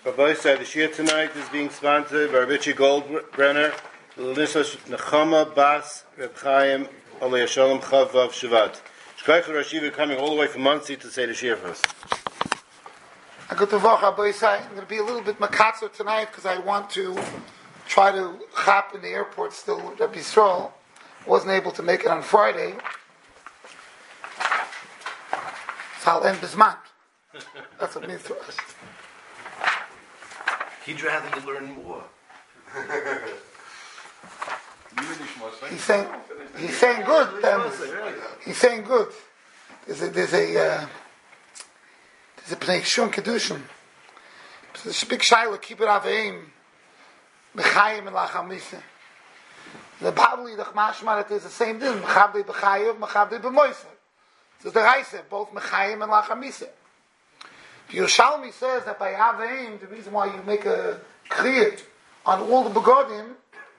Rabbi said the Shia tonight is being sponsored by Richie Goldbrenner, Lisa Nechama Bas Reb Chaim Alei Shalom Chavav Shavat. Shkoich Rashiva coming all the way from Muncie to say the Shia for us. I'm going to be a little bit makatzer tonight because I want to try to hop in the airport still with Rabbi Yisrael. Wasn't able to make it on Friday. So I'll end Bisman. That's what it means to us. He'd rather you learn more. He's saying good. He's saying good. There's a Pnei Shun Kedushin. There's a big shaila, keep it aveim. Mechayim and lachamisa. The probably the Chmashmar it is the same thing. Mechabdei b'chayiv, mechabdei b'moiser. So the Raisa, both mechayim and lachamisa. Yerushalmi says that by aveim, the reason why you make a kriyat on all the begodim,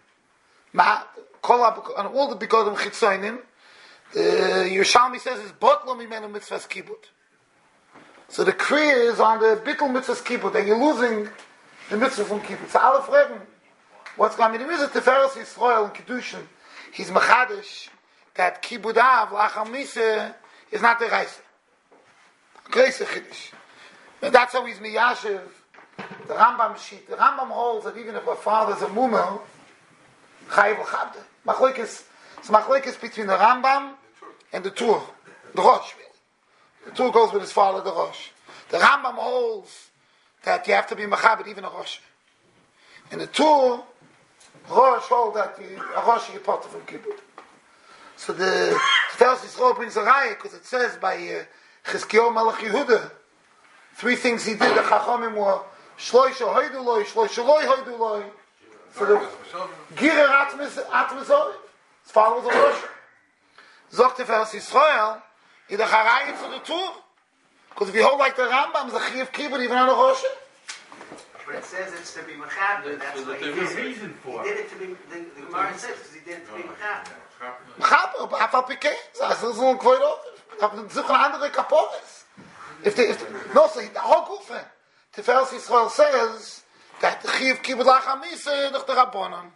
on all the begodim chitzonim, the Yerushalmi says is botlo mimenu mitzvahs kibud. So the kriya is on the bittul mitzvahs kibud, and you're losing the mitzvah from kibud. So alle fragen, what's going on? There is a Tiferes Yisrael in Kedushin. He's mechadish that kibudav lacham misa is not the Raisa. Greise chiddush. And that's how he's miyashiv. The Rambam sheet. The Rambam holds that even if a father's a mumel, chayiv l'chabde. It's machlekes between the Rambam and the Tur, the Rosh. Really. The Tur goes with his father, the Rosh. The Rambam holds that you have to be mechabed even a Rosh. And the Tur, Rosh hold that a Rosh you part from kibbutz. So the Tiferes Yisrael brings a raya because it says by Chizkiyahu Melech Yehuda, 3 things he did. The Chachamim were Shloisha Hoidu Loi, Shloisha Loi Hoidu Loi. So the Girer Atmizoriv. His father was a Rosh. Zok Tiferes Yisrael, in the Charayim for the Tur. Because if you hold like the Rambam, the Chiyav Kibbutz even on a Rosh. But it says it's to be Mechaber. That's what he did. There's a reason for it. He did it to be, the Gemara says, because he did it to be Mechaber. Mechaber, Afal Pikei. Das ist so ein Kvoidot. Suchen andere Kapores. So the whole Kufa. Tiferes Yisrael says that the Chiyav Kibbutz Lacham Misa durch the Rabbanon.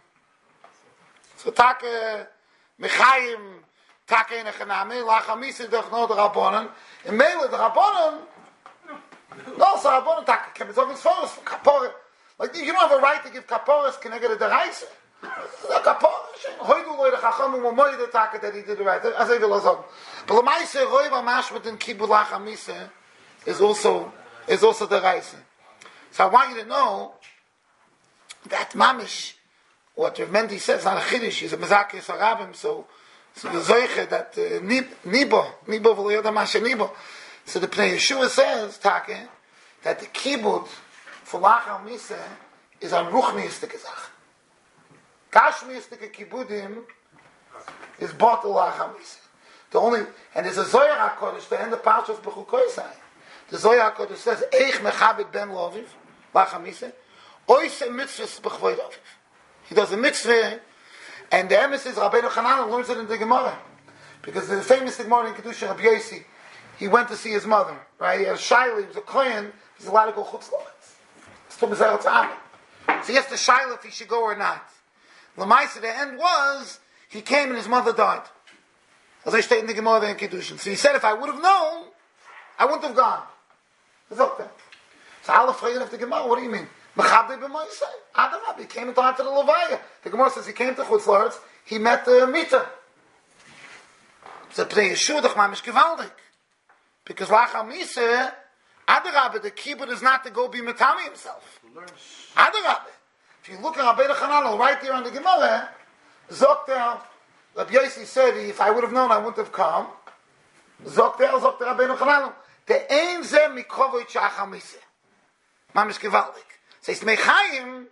So Take Mechayim, Take in a Chanami, Lacham Misa durch no the Rabbanon. In Mele, the Rabbanon, no, so Rabbanon Take, can be talking as far as Kapore. Like, you don't have a right to give Kapores, can I get a deraisa? The Kapores, Hoidu Loi, the Chachamim, Momoy, the Take that he did the right, as I will say. But the Maise, Roi, Mashmat, and Kibbutz Lacham Misa, is also the Reise. So I want you to know that Mamish, what Rav Mendy says on a Chiddush, he's a Mezakis Arabim, so the Zoiche that Nibo v'lo yoda mashe Nibo. So the Pnei Yeshua says, Take, that the Kibbutz for Lacham Misa is on Ruchniistik Zach. Kashmiistik Kibbudim is Botel Lacham Misa. And there's a Zohar HaKodesh, the end of Parshas Bechukosai. The Zohar HaKodesh says, Eich mechabed ben loviv, lacham misa, oise mitzvahs b'chvoid oviv. He does a mitzvah, and the emes is Rabbeinu Hanan learns it in the Gemara. Because the famous Gemara in Kedusha, Rabbi Yossi, he went to see his mother, right? He had a shaila, he was a kohen, he's allowed to go chutz loretz. It's to Mizrach Tzaddik. So he has to shaila if he should go or not. L'maisa, the end was, he came and his mother died. As I state in the Gemara in Kedusha. So he said, if I would have known, I wouldn't have gone. So Allah fragen of the Gemara, what do you mean? Mechabdei b'moisei. Adarab, he came in time to the Levaya. The Gemara says he came to Chutz La'aretz, he met the Mita. So Pnei Yeshua doch mamish gewaldig. Because Lacham Misa, Adarab, the kibbutz is not to go be Matami himself. Adarab. If you look at Rabbeinu Hananel right there on the Gemara, Zoktel, Rabbi Yossi said, if I would have known, I wouldn't have come. Zoktel Rabbeinu Hananel. The ein ze mikovoy chachamisa. Mamish gewaldig. Says Mechayim,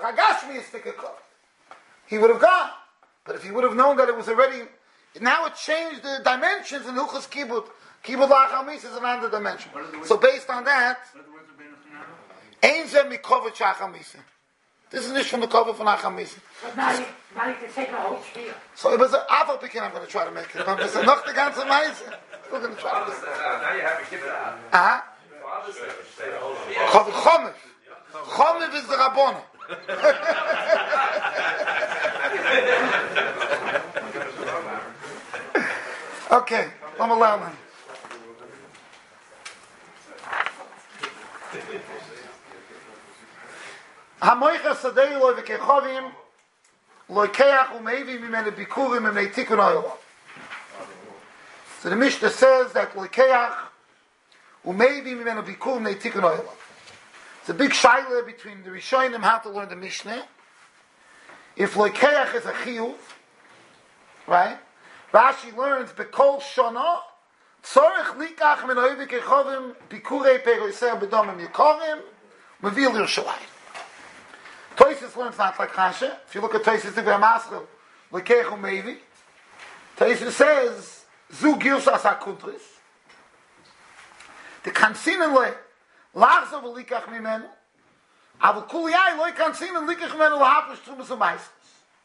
he would have gone. But if he would have known that it was already, now it changed the dimensions in Hilchos Kibbutz. Kibbutz Lacham Misa is another dimension. So based on that, ein ze mikovoy chachamisa. This is from the cover for Lacham Misa. But now you can take a whole spiel. So it was an Aval Pekin, I'm going to try to make it. But it's noch the ganze Meise. We're going to try to make it. Now you have to give it out. Chomet Chomet. Chomiv is the Rabbona. Okay, I'm allowed. Hamoicha sadei lo v'kechovim lo keach u'meivi mimene bikurim mimene tikun oil. So the Mishnah says that lo keach u'meivi mimene bikurim mimene tikun oil. It's a big shaila between the Rishonim how to learn the Mishnah. If lo keach is a chiyuv, right? Rashi learns bekol shana tzorich likach min oivi kechovim bikurei peroiser bedomim yikorim mevil Yerushalayim. Toises learns not like Rasha. If you look at Toises the Maskil, Lekech Umevi, Toises says Zu Girsas HaKudris. The Kansinen le Lachzav Likach Mimenu, Aval Kuliyai lo Kansinen Likach Mimenu Lahapish Trumas Umaysis.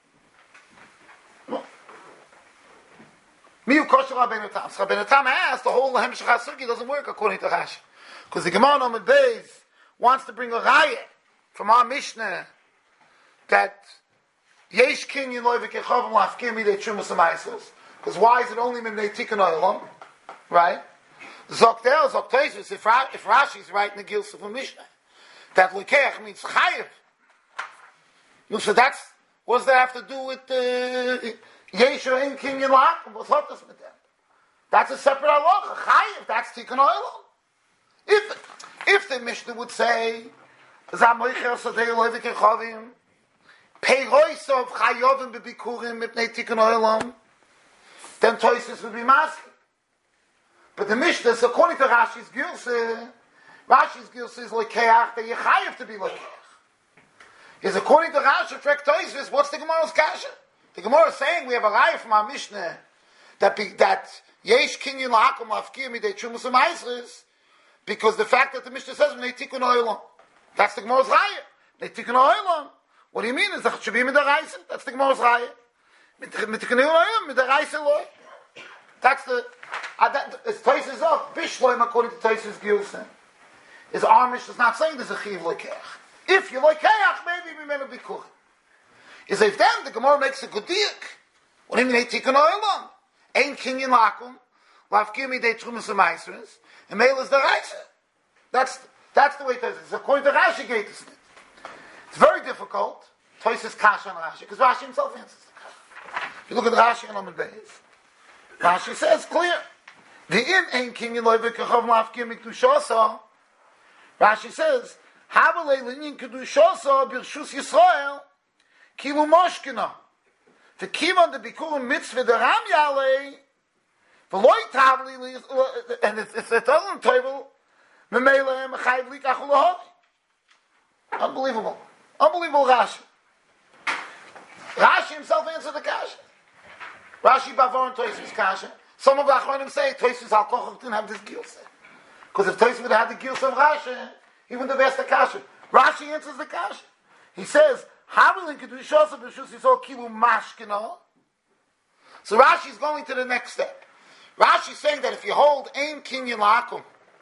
Miu Kosher Rabbeinu Tam. So Rabbeinu Tam asked the whole Lahem Shechas Sugi doesn't work according to Rasha, because the Gemara Amud Beis wants to bring a raya from our Mishnah that Yesh Kinyan Lo V'Kechovim Lafkim Midei Trumas Umaysis. Because why is it only Mimnei Tikun Olam? Right? Zoktel, Zoktesis, if Rashi is right in the Gilsa of Mishnah, that Lekech means Chayev. So that's, what does that have to do with Yesh or Ein Kinyan Lakim? What's Hotas with that? That's a separate halacha. Chayev, that's Tikun Olam. If the Mishnah would say, Zamoicher Sadei Lo V'Kechovim, Peirois of Chayovim B'Bikurim Mipnei Tikun Olam, then Toises would be masked. But the Mishnah is according to Rashi's Gilsa. Rashi's Gilsa is Lekeach, that you're Chayev to be Lekeach. Is according to Rashi, Frek Toises, what's the Gemara's Kasha? The Gemara is saying we have a raya from our Mishnah that Yesh Kinyan Lakum Lafkir Midei Trumas Umaysis, because the fact that the Mishnah says Mipnei Tikun Olam, that's the Gemara's raya. Mipnei Tikun Olam. What do you mean? Is that should be Midaraisa? That's the Gemara's raya. Tikun Olam Midaraisa loy. That's the. It's Toises off Bishloim according to Toises Gilson. His Amish is not saying there's a chiv Lekeach. If you Lekeach, maybe we may not be kuch. Is if then the Gemara makes a good diak. What do you mean? Tikun Olam. Ein Kinyan Lakum. Lafkir Midei Trumas Umaysis. And Meil is the Raisa. That's the way it is. It's according to Rashi Gate. It's very difficult. Toises Kasha on Rashi, because Rashi himself answers the Kasha. If you look at Rashi and Amud Beis, Rashi says clear. The in Ein Kinyan Lo V'Kechovim Lafkir Mikdushasa. Rashi says, Habalei Linyan Kedushasa Birshus Yisrael Kilu Moshkina. The Kivan the Bikurim Mitzvah the Ram Yalei V'Loi Tavli, and it's a dozen table. Memele Mechayiv Likach Ulahavi. Unbelievable Rashi. Rashi himself answered the Kasha. Rashi Bavar and Toises Kasha. Some of the Achronim say Toises Al Kochach didn't have this Gilsa. Because if Toises would have had the Gilsa of Rashi, he wouldn't have asked the Kasha. Rashi answers the Kasha. He says, Havilin Kedushasa B'Shus Yisrael Kilu Mashkina. So Rashi is going to the next step. Rashi is saying that if you hold Ein Kinyan Lakum,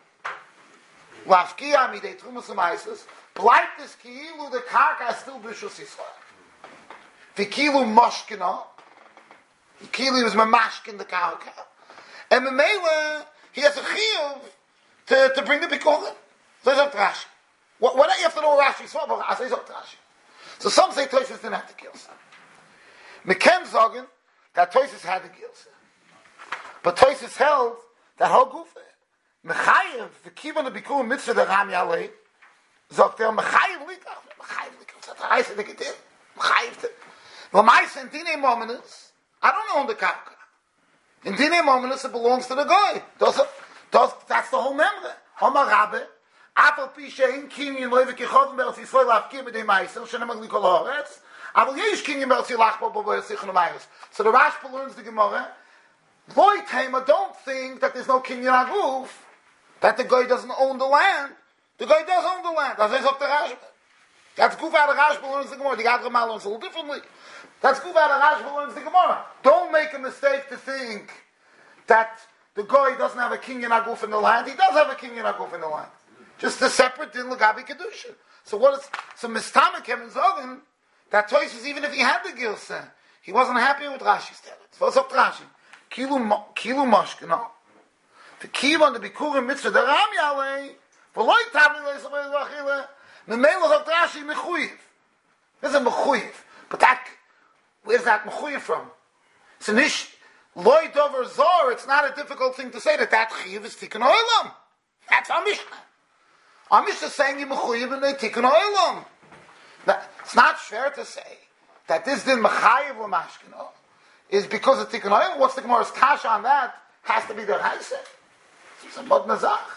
Lafkia Midei Trumas Umaysis, blight this Kilu, the Karka is still B'Shus Yisrael. The Kilu Mashkina, the Kilu is Mamashkin the Karka. And Memela, he has a chiyuv to bring the Bikurim. So he's up to Rashi. What you have to know Rashi saw, but I say he's up to Rashi. So some say Toises didn't have the Gilsa. Meken Zogan, that Toises had the Gilsa. But Toises held that whole Gufa. Mechayev, the Kivan the Bikurim Mitzvah the Ram Yalei, Zokter, Mechayev Likach. That's what I said they did. Mechayev to. L'maisa in Dinei Mominus, I don't own the Karka. In Dinei Mominus, it belongs to the guy. That's the whole member. Homa Rabbe, Afal Pisha in Kinyan Lo V'Kechovim Be'Eretz Yisrael Lafkir Midei Ma'aser, Shenem Aglikol Haaretz, Aval Yesh Kinyan Be'Eretz Yilachbo Be'Eretz Yichon Umayis. So the Rashba learns the Gemara, Loi Tema, don't think that there's no Kinyan Aguf, that the guy doesn't own the land. The guy does own the land. That's up to Rashba. That's Guf out of Rashba learns the Gemara. The Gadol learns a little differently. That's Guf out of Rashba learns the Gemara. Don't make a mistake to think that the guy doesn't have a Kinyan Aguf in the land. He does have a Kinyan Aguf in the land. Just a separate din l'gabi kedusha. So Mistamek and Zogan, that Toysus, even if he had the Gilsa, he wasn't happy with Rashi's teretz. What's up Rashi? Kilu mashkena. The kiv on the bikurim mitzvah the ram yalei. V'loy tabli le'isabay l'achile. Memelo of Rashi mechuyev. There's a mechuyev. But where's that mechuyev from? It's an ish. Loy dover zor. It's not a difficult thing to say that chiv is tikkun olam. That's our Mishnah. Our Mishnah is saying you mechuyev and they tikkun olam. It's not fair to say that this din mechayev l'mashkena is because of tikkun olam. What's the Gemara's kasha on that? Has to be the Raisa. It's a mod nazach.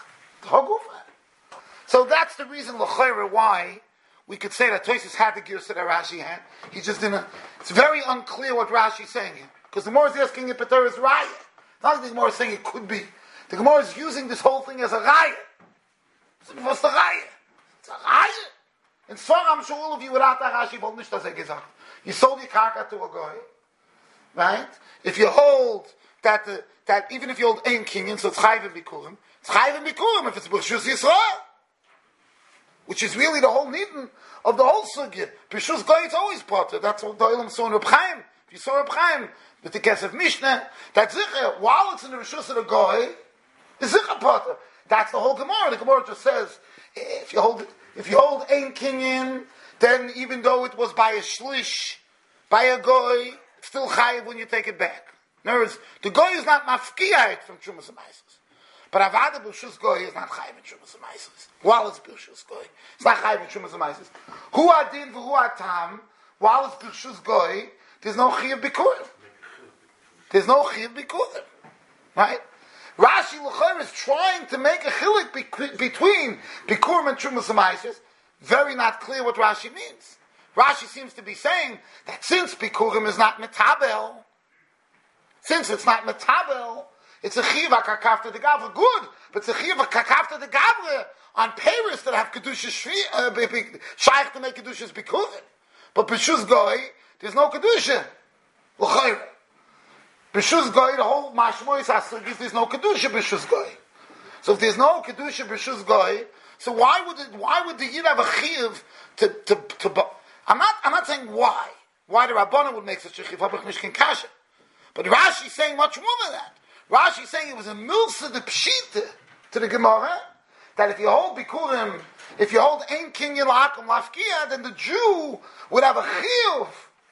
So that's the reason l'chayra why we could say that Tosfos had the girsa that Rashi had. He just didn't. It's very unclear what Rashi is saying here because the Gemara is asking if Peter is raya. It's not like the Gemara is saying it could be. The Gemara is using this whole thing as a raya. What's the raya? It's a raya. And so I'm sure all of you without that Rashi will nicht das gesagt. You sold your karka to a guy, right? If you hold that even if you hold ein kinyan, so it's chayvim bikurim. It's chayvim bikurim if it's b'rshus Yisrael, which is really the whole nidin of the whole sugya. B'rshus goy it's always potter. That's what the Olam saw in Reb Chaim. If you saw Reb Chaim with the Kesef Mishnah, that zicher while it's in the b'rshus of the goy, the zicher potter. That's the whole Gemara. The Gemara just says if you hold ein kinyan, then even though it was by a shlish, by a goy, it's still chayiv when you take it back. In other words, the goy is not mafkiyah from Trumas and Maisos. But Avada B'Shus Goy is not chayiv in Trumas and Maisos. While it's B'Shus Goy, it's not chayiv in Trumas and Maisos. Hu adin v'hu atam, while it's B'Shus Goy, there's no chiyav bikurim. There's no chiyav bikurim. Right? Rashi L'chayr is trying to make a chilik between bikurim and Trumas and Maisos. Very not clear what Rashi means. Rashi seems to be saying that since bikurim is not metabel, since it's not metabel, it's a chiv kakafta de gavra, good, but it's a chiv kakafta de gavra on payers that have kedusha shaykh to make kedushas bikurim. But b'shus goy, there's no kedusha. L'chayr. B'shus goy, the whole mashmois asugis, there's no kedusha b'shus goy. So if there's no kedusha b'shus goy, so why would the yid have a chiv to I'm not saying why the Rabbanan would make such a chiv habach kasha. But Rashi is saying much more than that. Rashi is saying it was a milsa de pshita to the Gemara that if you hold bikurim, if you hold ein kinyan la'akum lafkia, then the Jew would have a chiyuv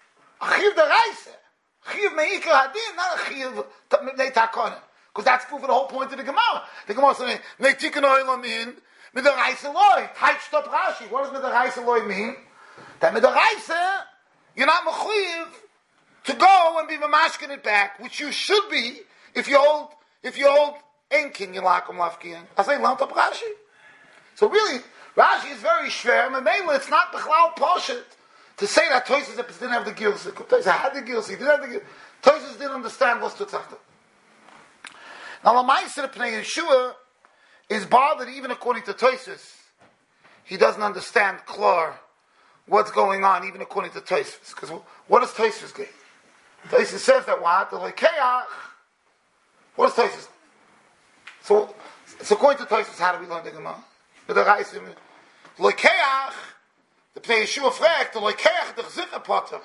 deraisa, chiyuv meikar hadin, not a chiyuv neitakonim, because that's for the whole point of the Gemara. The Gemara is saying neitikon oilam in midaraisa loy. Tight stop Rashi. What does midaraisa loy mean? That midaraisa you're not mechuyev to go and be mamashkin it back, which you should be if you hold ein kinyan la'akum lafkia. I say lant up Rashi. So really, Rashi is very shver. Memela, it's not b'chlal poshet to say that Tosfos didn't have the gilsa. Tosfos had the gilsa. He didn't have the gilsa. Tosfos didn't understand what's tutzachta. Now, Lamaisa the Pnei Yeshua is bothered even according to Tosfos. He doesn't understand klar what's going on, even according to Tosfos. Because what does Tosfos get? Tosfos says that what the lekeach. What does Tosfos? So according to Tosfos, how do we learn the Gemara? The Reisim, lekeach, the Pnei Yeshua fragt, the lekeach the chzika potter.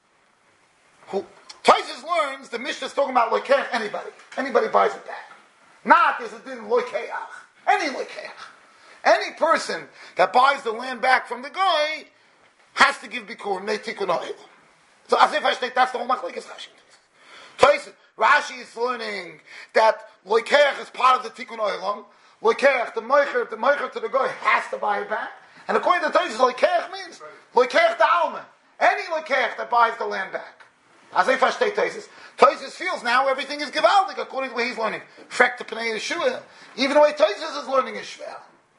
Who Tosfos learns the Mishnah is talking about lekeach anybody buys it back. Not there's a din lekeach, any lekeach, any person that buys the land back from the guy has to give bikurim. They tikkun oil. So as if I state that's the whole machlekes Rashi. Tosfos Rashi is learning that lekeach is part of the tikkun oilam. Lekeach, the meicher to the guy has to buy it back. And according to Tosfos, lekeach means lekeach the alma. Any lekeach that buys the land back. As if I state Tosfos feels now everything is gewaldig according to the way he's learning. Frek to Pnei Yeshua, even the way Tosfos is learning is shver.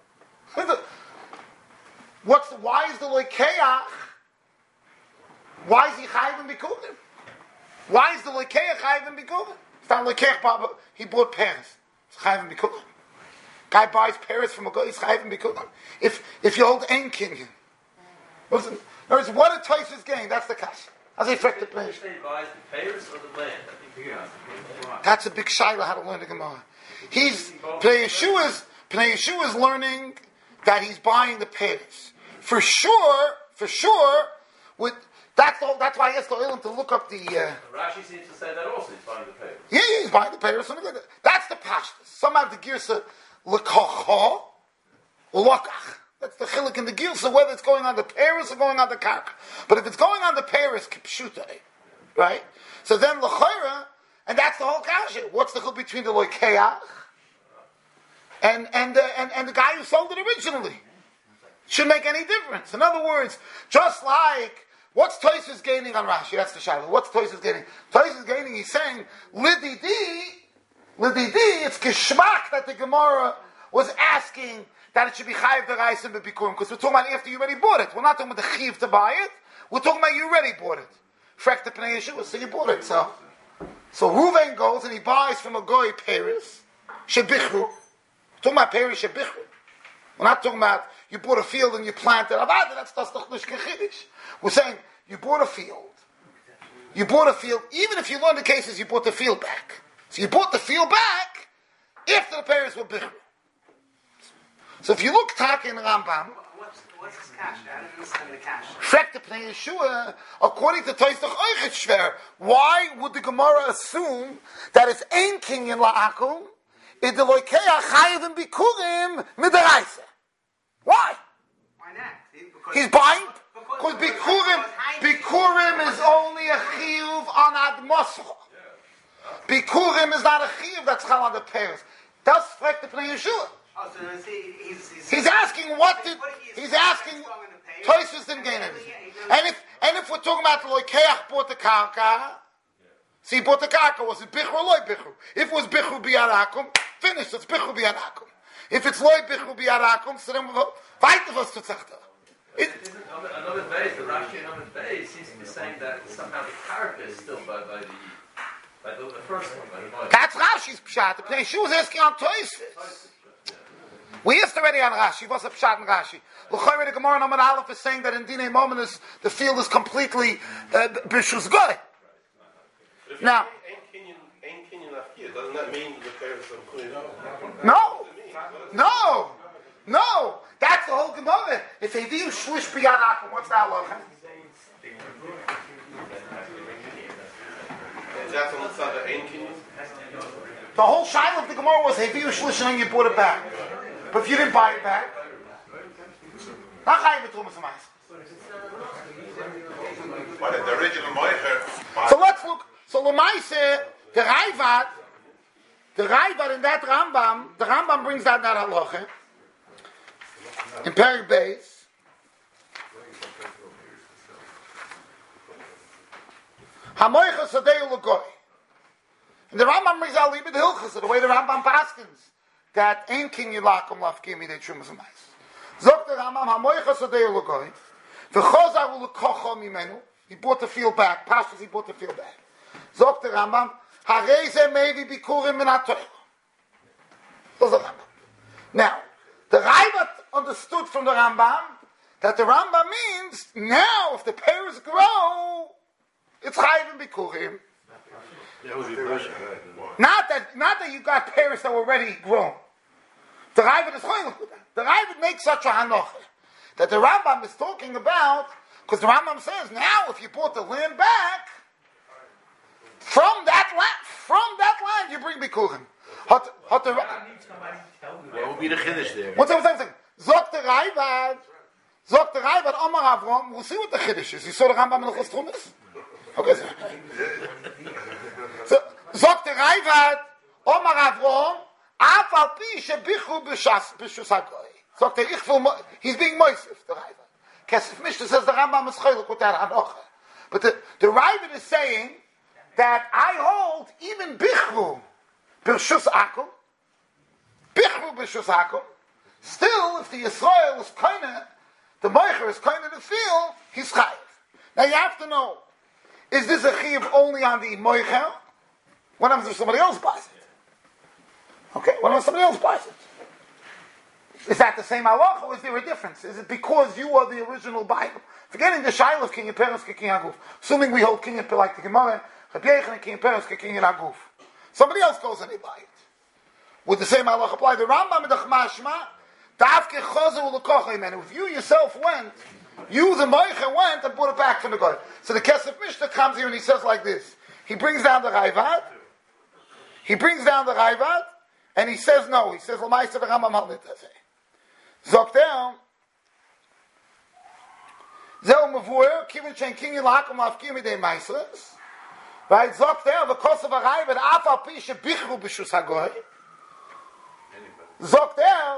Why is the lekeach? Why is he chayvim bikurim? Why is the lekeach chayvim bikurim? It's not lekeach, he bought Paris. It's chayvim bikurim. Guy buys Paris from a guy, he's chayvim bikurim. If you hold ein kinyan. In other words, what did Tosfos gain? That's the kasha. As he frek the Pnei Yeshua. Buys the Paris or the land? That's a big shayla how to learn the Gemara. Pnei Yeshua is learning that he's buying the payers. For sure, that's why I asked the Olam to look up the... Rashi seems to say that also, he's buying the payers. Yeah, he's buying the payers. That's the pashtus. Some have the girsa l'kocha or lokach. That's the chilik in the girsa, whether it's going on the payers or going on the karka. But if it's going on the payers, kipshuta, right? So then l'chayra, and that's the whole kasha. What's the chiluk between the loikeach and the guy who sold it originally? Shouldn't make any difference. In other words, just like, what's Tosfos gaining on Rashi? That's the shadow. What's Tosfos gaining? Tosfos gaining, he's saying, Lididi, it's geschmack that the Gemara was asking that it should be chayiv d'raisim b'bikurim, because we're talking about after you already bought it. We're not talking about the chiv to buy it. We're talking about you already bought it. Frek the Pnei Yeshua, so you bought it. So Ruvain goes and he buys from a goy Paris, shebichru. We're talking about Paris shebichru. We're not talking about you bought a field and you planted. That's doch nicht kechidish. We're saying you bought a field. Even if you learn the cases, you bought the field back. So you bought the field back after the parents were bichru. So if you look Taka in Rambam, What's his cash? I don't understand the cash. Frek the Pnei Yeshua, according to Tosfos Oichet Shver, why would the Gemara assume that it's ein kinyan la'akum, in the loikeach chayiv and bikurim midaraisa? Why? Why not? He's buying because bikurim is only a chiyuv on admoscha. Bikurim is not a chiyuv that's chal on the pairs. That's Frek the Pnei Yeshua. Oh, so He's asking Tosfos didn't gain anything. And if we're talking about the loikeach bought the karka, see, he bought the karka, was it bichru or loy bichru? If it was bichru biyarakum, finished, it's bichru biyarakum. If it's loy bichru biyarakum, so then we'll fight the first to tzachta. Another base, the Rashi and another base seems to be saying that somehow the karka is still by the first one, by the boy. That's Rashi's pshat. The Pnei Yeshua was asking on Tosfos. We asked already on Rashi. What's a pshat in Rashi? L'chayre the Gemara Amud Aleph is saying that in Dinei Mominus the field is completely b'shus goy. Now, ain't kinyan afkir. Doesn't that mean the parents are putting it out? No. That's the whole Gemara. If they do shlish b'yad akum, what's that locha? Is that on the side of ain't kinyan? The whole shiloh of the Gemara was hey, you shlish and you bought it back. But if you didn't buy it back, not chayiv b'trumas ha'mayis. But the original moicher. So let's look. So Lamaise, the Raivad in that Rambam, the Rambam brings out that halacha in Perek Beis. Hamoicha sadeu l'goy. And the Rambam brings out libid hilchas, the way the Rambam paskins that ain't king yilakum lafkim idei trumas ha'mayis. Zok the Rambam hamoicha sadeu l'goy. V'chozar u'lekocha mimenu. He bought the field back. Pashtus, he bought the field back. Zok the Rambam, hareze maybe bikurim min ha'toich. Those are Rambam. Now, the Raivat understood from the Rambam that the Rambam means now if the pears grow, it's chayiv in bikurim. Not that you got pears that were already grown. The Raivat is choylek with that. The Raivat makes such a hanocha that the Rambam is talking about, because the Rambam says now if you bought the land back, from that land you bring bikurim. What would be the chiddush there? What's that? Zok the Raivad, Omar Avram. We'll see what the chiddush is. You saw the Rambam in the Chustrumis? Okay. So Zok the Raivad, Omar Avram. Afal pi shebichu b'shus hagoy. Zok the Ichvul. He's being moisif. The Raivad. Kesef Mishnah says the Rambam is choylek with that hanocha. But the Raivad is saying that I hold even bichru b'shus akum. Bichru b'shus akum. Still, if the Yisrael is kinda, the Meicher is kinda the field, he's chayiv. Now you have to know, is this a chayiv only on the Meicher? What happens if somebody else buys it? Okay, what if somebody else buys it? Is that the same halacha, or is there a difference? Is it because you are the original buyer? Forgetting the shaila of King Peres King Aguf. Assuming we hold King like the Gemara, King Peres King Aguf. Somebody else goes and they buy it. Would the same halacha apply? The Rambam in the Chmashma, Davke Chozer if you yourself went, you the Moicha went and brought it back from the guy. So the Kesef Mishnah comes here and he says like this. He brings down the Raivad. And he says no. He says L'maisa the Rambam Halnit Zoktel. Zeu Mavur Kivin Shen Kinyan Lakum Lafkim Idei Maisas. Right? Zoktel the Kosev Raivad Afal Pisha Bichru B'Shus Hagoy. Zoktel.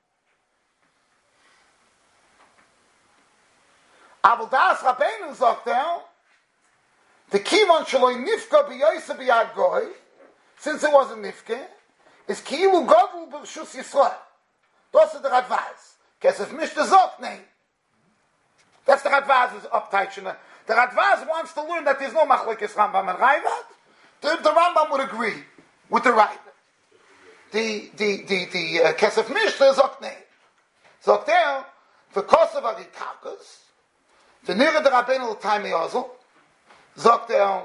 Avodas Rabbeinu Zoktel. The Kivon Shaloi Nifka B'Yoysa B'Yad Goy. Since it wasn't Nifke, is Kilu Godel B'Shus Yisrael. Those are the Radvaz. Kesef Mishnah Zok name. That's the Radvaz's uptight. The Radvaz wants to learn that there's no Machlekes Rambam and Raivad. The Rambam would agree with the Raivad. The Kesef Mishnah Zok name. Zok there, the Kosev Arikakas, the Nira de Rabbeinu L'Taimi Ozel, Zok there,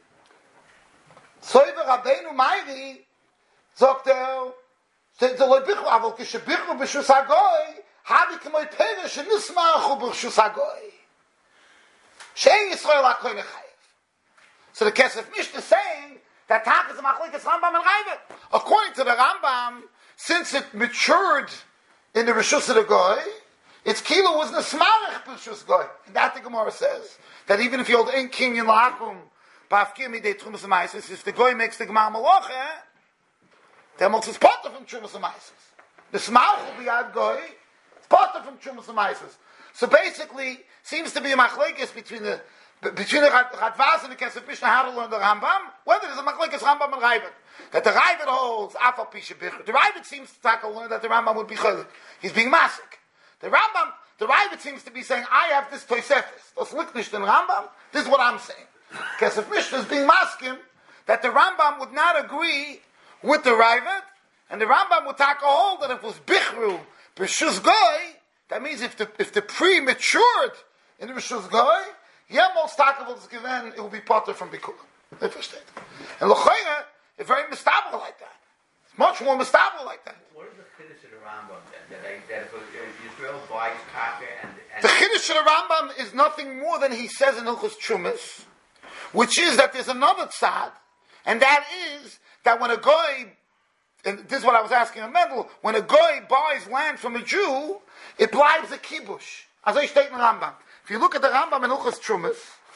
Soiver Rabbeinu Meiri, Zok there, the Lebichu, Aval Kishabichu B'Shus HaGoy, Habi K'moi Perish, Nismachu B'Shus HaGoy. Shein Yisrael HaKoy Nechayev. So the Kesef Mishnah is saying that Tak is a Machlekes Rambam and Raivad. According to the Rambam, since it matured in the Rishus of the Goy, its kilo was Nesmarech B'Shus Goy. And that the Gemara says, that even if you hold Ein Kinyan L'Akum, Ba'afkir Midei Trumas HaMaisis, if the Goy makes the Gemar Maloche, then Moses is part from Trumas HaMaisis. The Smarch will be Ad Goy, it's part from Trumas HaMaisis. So basically, seems to be a machlekes between the Radvaz and the Kesef Mishnah how to learn the Rambam, whether there's a machlekes Rambam and Raivad. That the Raivad holds Afal Pisha Bichur. The Raivad seems to learn that the Rambam would be Chalik. He's being masik. The Raivad seems to be saying, I have this Tosefes, das Liknish in Rambam, this is what I'm saying. Kesef Mishnah is being masking that the Rambam would not agree with the Raivad, and the Rambam would take a hold that if it was Bichru, B'Shus Goy, that means if the pre-matured in the Rishus Goy, most takavul is given, it will be potter from Bikul. Interesting. And L'chayra is very mistable like that. It's much more mistable like that. What is the Chiddush of the Rambam then? That if Israel buys Kaka and the Chiddush of the Rambam is nothing more than he says in Hilchos Trumas, which is that there's another tzad, and that is that when a Goy, and this is what I was asking in Mendel, when a Goy buys land from a Jew, it bleibt a kibush. As I state in the Rambam. If you look at the Rambam in Hilchos Trumas,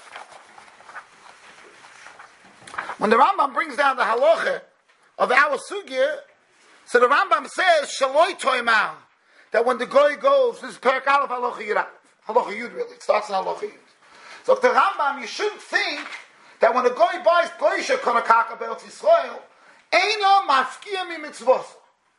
when the Rambam brings down the halacha of our sugya, so the Rambam says, Shaloi toimah, that when the Goy goes, this is Perek Aleph halacha yud. Halacha yud really, it starts in halacha yud. So if the Rambam, you shouldn't think that when a Goy buys Goysha Konakaka Be'etz Yisrael, Eino mafkia mi mitzvos.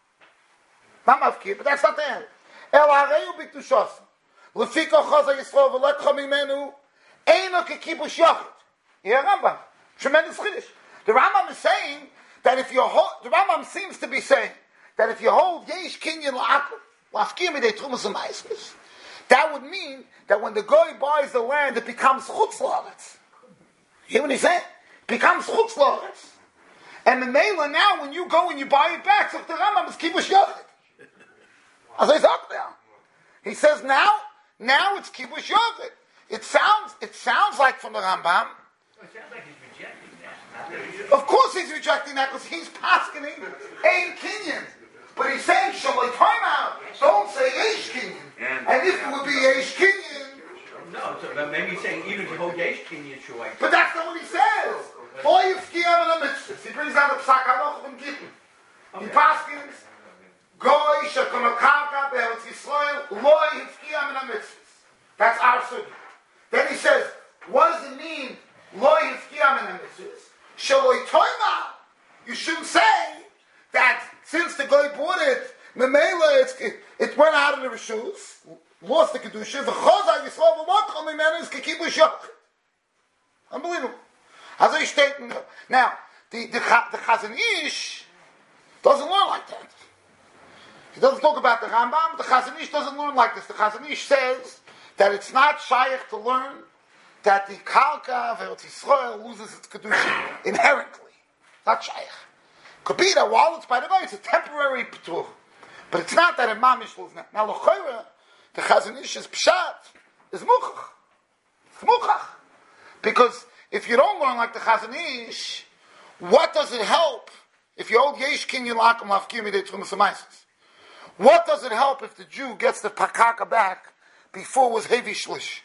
Not mafkia, but that's not the end. El hareu b'kdushos. Lefiko chaza Yisrael v'lekcha mimenu. Eino kekibush yachid. Yeah, Rambam. Tremendous chiddush. The Rambam is saying that if you hold, the Rambam seems to be saying that if you hold yesh kinyan la'akum, lafkia midei trumas u'maisvus, that would mean that when the Goy buys the land, it becomes chutz la'aretz. You hear what he's saying? It becomes chutz la'aretz. And the Mela now, when you go and you buy it back, so the Rambam is kibush yachid. As I talk now, he says now it's kibush yachid. It sounds like from the Rambam. It sounds like he's rejecting that. Of course he's rejecting that because he's paskening Ein Kinyan. But he's saying Shaloi Toimah. Don't say Eish Kinyan. And if it would be Eish Kinyan. No, so maybe he's saying even if you hold Eish Kinyan, sure. But that's not what he says. He brings down the Psak Halacha from Gittin. He paskins Goy shekonokaka be'etz Yisrael loy hifkiyah min ha-mitzvahs. That's our sugi. Then he says, what does it mean loy hifkiyah min ha-mitzvahs? Shaloi toimah. You shouldn't say that since the Goy bought it, memela it went out of the rishus, lost the kedusha. The chazar Yisrael v'lokcha mimenu is kekibush yachid. Unbelievable. As I state now, the Chazon Ish doesn't learn like that. He doesn't talk about the Rambam. The Chazon Ish doesn't learn like this. The Chazon Ish says that it's not shaykh to learn that the Kalka of Eretz Yisrael loses its kedusha inherently. Not shaykh. Could be that while it's by the way, it's a temporary p'tur. But it's not that a mamish luz. Now, l'choira, the Chazon Ish's pshat is muchach. It's muchach. Because if you don't learn like the Chazon Ish, what does it help if you hold yesh kinyan lakum lafkim midei tchumas hamaisos? What does it help if the Jew gets the pakaka back before it was heavy shlish?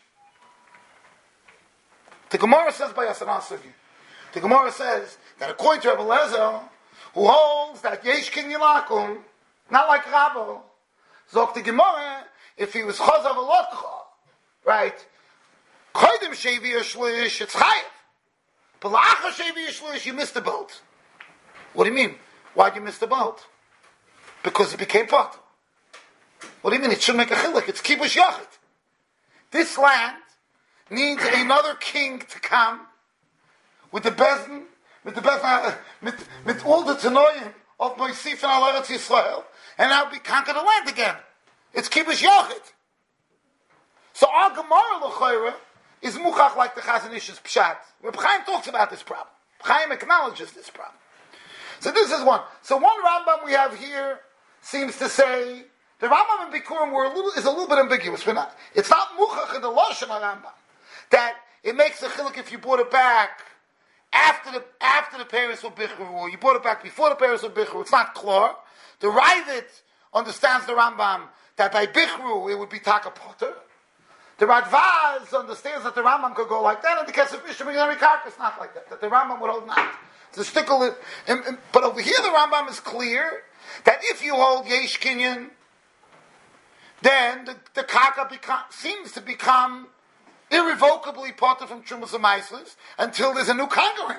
The Gemara says by Yasan Asugi. The Gemara says that according to Rebbe Lezer, who holds that yesh kinyan lakum, not like Rabbo, zok the Gemara, if he was chazav alotcha, right? Kodim shevi shlish, it's chayiv. But la'achar shevi shlish, you missed the boat. What do you mean? Why'd you miss the boat? Because it became part. What do you mean? It should make a chiluk. It's kibush yachid. This land needs another king to come with the bezin, with all the tanoim of Moisif and Al Eretz Yisrael, and now we conquer the land again. It's kibush yachid. So our Gemara l'chayra is muchach like the Chazon Ish's pshat. Reb Chaim talks about this problem. Chaim acknowledges this problem. So this is one. So one Rambam we have here seems to say the Rambam and Bikurim is a little bit ambiguous. It's not muchach in the Lashon Rambam that it makes a chiluk if you brought it back after the parents were bichru, or you brought it back before the parents were bichru. It's not klar. The Ravid understands the Rambam that by bichru it would be taka potter. The Radvaz understands that the Rambam could go like that, and the Kesef Mishnah is not like that. That the Rambam would hold not. It's a stickle. But over here, the Rambam is clear that if you hold Yesh Kinyan, then the Kaka seems to become irrevocably parted from Trumas Amaislis until there's a new conquering.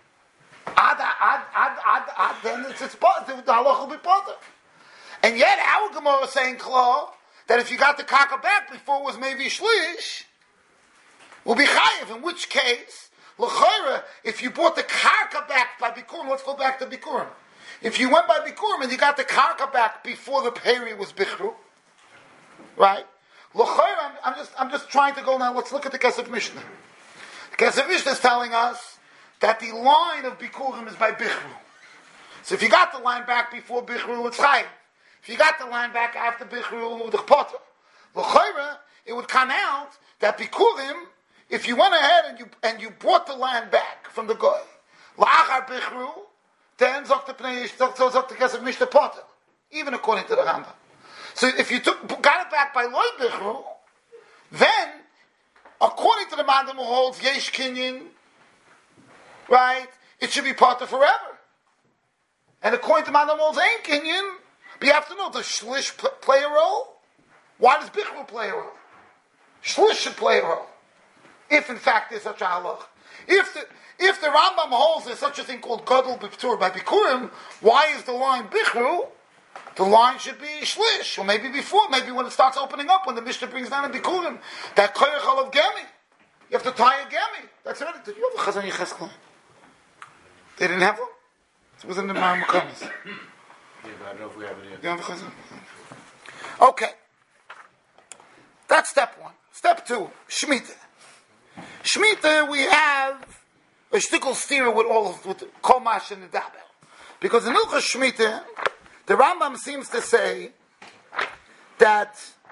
Then it's parted. The halach will be parted. And yet, our Gemara is saying, Klo, that if you got the Kaka back before it was maybe Shlish, will be Chayiv, in which case, L'chayra, if you bought the Karka back by Bikurim, let's go back to Bikurim. If you went by Bikurim and you got the Karka back before the Peri was Bichru, right? L'chayra, I'm just trying to go now, let's look at the Kesef Mishnah. The Kesef Mishnah is telling us that the line of Bikurim is by Bichru. So if you got the line back before Bichru, it's Chayiv. If you got the line back after Bichru, the Potter. L'chayra, it would come out that Bikurim, if you went ahead and you brought the land back from the Goy, la'achar bichru, then zok the Kesef Mishnah Potter, even according to the Rambam. So if you got it back by loy bichru, then according to the Mandam who holds Yesh Kinyan, right, it should be Potter forever. And according to Mandam who holds Ein Kinyan, but you have to know, does Shlish play a role? Why does bichru play a role? Shlish should play a role. If in fact there's such a halach. If the Rambam holds there's such a thing called Gadol B'Ptur by Bikurim, why is the line Bichru? The line should be Shlish, or maybe before, maybe when it starts opening up, when the Mishnah brings down a Bikurim, that Koyachal of Gemi. You have to tie a Gemi. That's it. Did you have a Chazon Yecheskel? They didn't have one? It was in the Ma'am Makamis. Yeah, but I don't know if we have it yet. You have a Chazon? Okay. That's step one. Step two, Shemitah. Shemitah, we have a shtickle steer with Komash and the Dabel. Because in Ilchas Shemitah, the Rambam seems to say that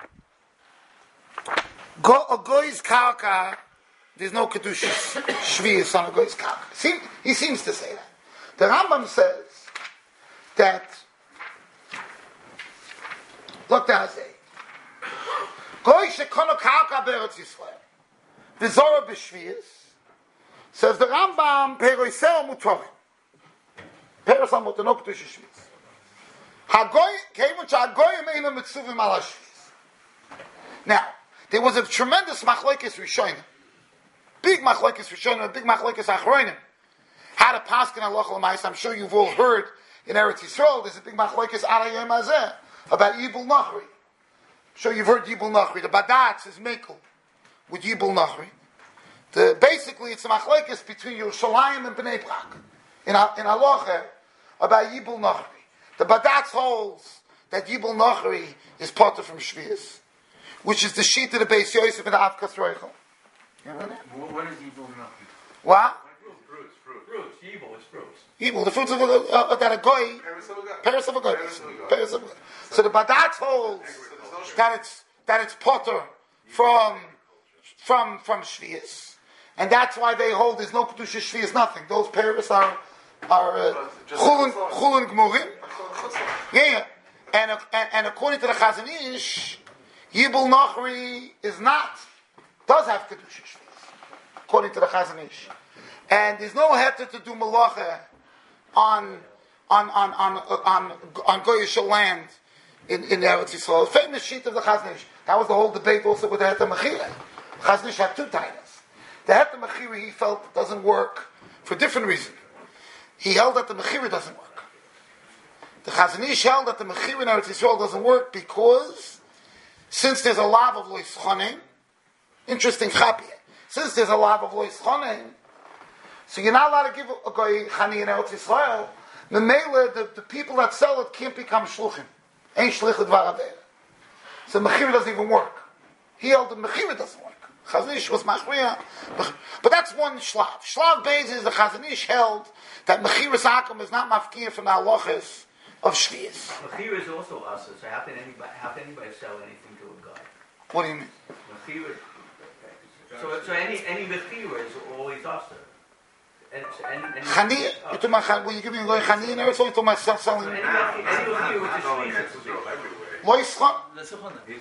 a goy's karka, there's no kedushas shvius on a goy's karka. He seems to say that. The Rambam says that, look down, say, goy shekono karka be'eretz Yisrael. The Zohar B'Shvius says the Rambam Peroisel Mutorim. Peroisel Mutorim, no Kedush Shvius. Hagoy came which Hagoyim Eina Mitzuvim Ala Shvius. Now, there was a tremendous machlekes Rishonim, big machlekes Rishonim, big machlekes Achronim. How to paskin halacha l'mais. I'm sure you've all heard in Eretz Yisrael. There's a big machlekes Ala Yom Hazeh about Yibul Nachri. I'm sure you've heard Yibul Nachri. The Badatz is Mekel with Yibul Nachri. Basically, it's a machlekes between Yerushalayim and Bnei Brak in halacha about Yibul Nachri. The Badatz holds that Yibul Nachri is potter from Shvius, which is the sheet of the Beis Yosef and the Avkas Roichel. What is Yibul Nachri? What? Fruits. Fruits. Evil is fruits. Evil, the fruits of that a goy, Paris of a goy. Paris of a goy. So the Badatz holds that it's potter from Shvius, and that's why they hold there's no Kedusha Shvius, nothing. Those Paris are Chulun Gmurim. Yeah. And according to the Chazon Ish, Yibul Nachri does have Kedusha Shvius, according to the Chazon Ish. And there's no heter to do malacha on Goyish land in Eretz Yisrael. Famous sheet of the Chazon Ish. That was the whole debate also with the heter Mechira. Chazon Ish had two titles. The heter Mechira he felt doesn't work for a different reason. He held that the Mechira doesn't work. The Chazon Ish held that the Mechira in Eretz Yisrael doesn't work because since there's a lav of Lois Chonim, interesting chapia, since there's a lav of Lois Chonim, so you're not allowed to give a guy chani in Eretz Yisrael. The people that sell it can't become shluchim. Ain't shlichet varaver. So mechira doesn't even work. He held the mechira doesn't work. Chazon Ish was machriya, but that's one shlav. Shlav beis is the Chazon Ish held that mechira sakum is not mafkir from the halachas of shvius. Mechira is also us. So how can anybody sell anything to a guy? What do you mean? Mechira. So any mechira is always us. Chani, you're talking about when you give me a chani in Eretz, or you're talking about selling? Any mechira which is Lois Chon. No. So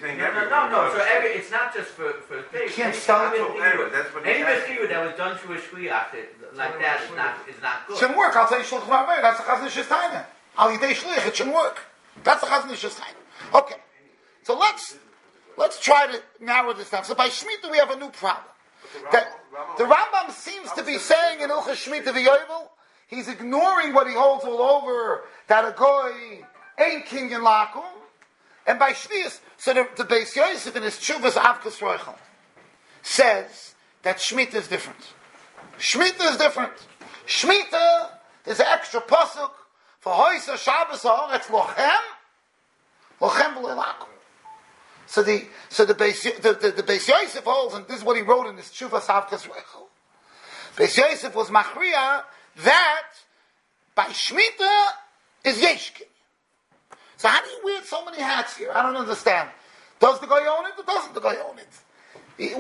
it's not just for things. You can't sell it. Any mechira that was done through a shliach like that is not good. Shouldn't work. I'll tell you shluch varaver. That's the Chazon Ish's taina. Al yidei shlich, it shouldn't work. That's the Chazon Ish's taina. Okay, so let's try to narrow this down. So by Shemitah we have a new problem. The Rambam seems to be saying in Ilchas Shemitah v'Yovel, he's ignoring what he holds all over, that a goy ain't king in Lakum, and by Shvius, so the Beis Yosef in his Tshuvas Avkas Roichel says that Shemitah is different. Shemitah is different. Shemitah, there's an extra pasuk for Hoysa Shabbos Haaretz Lochem V'lei Lakum. So the Beis Yosef holds, and this is what he wrote in his Tshuvas Avkas Roichel. Beis Yosef was machriya that by Shemitah is Yeshkin. So how do you wear so many hats here? I don't understand. Does the guy own it or doesn't the guy own it?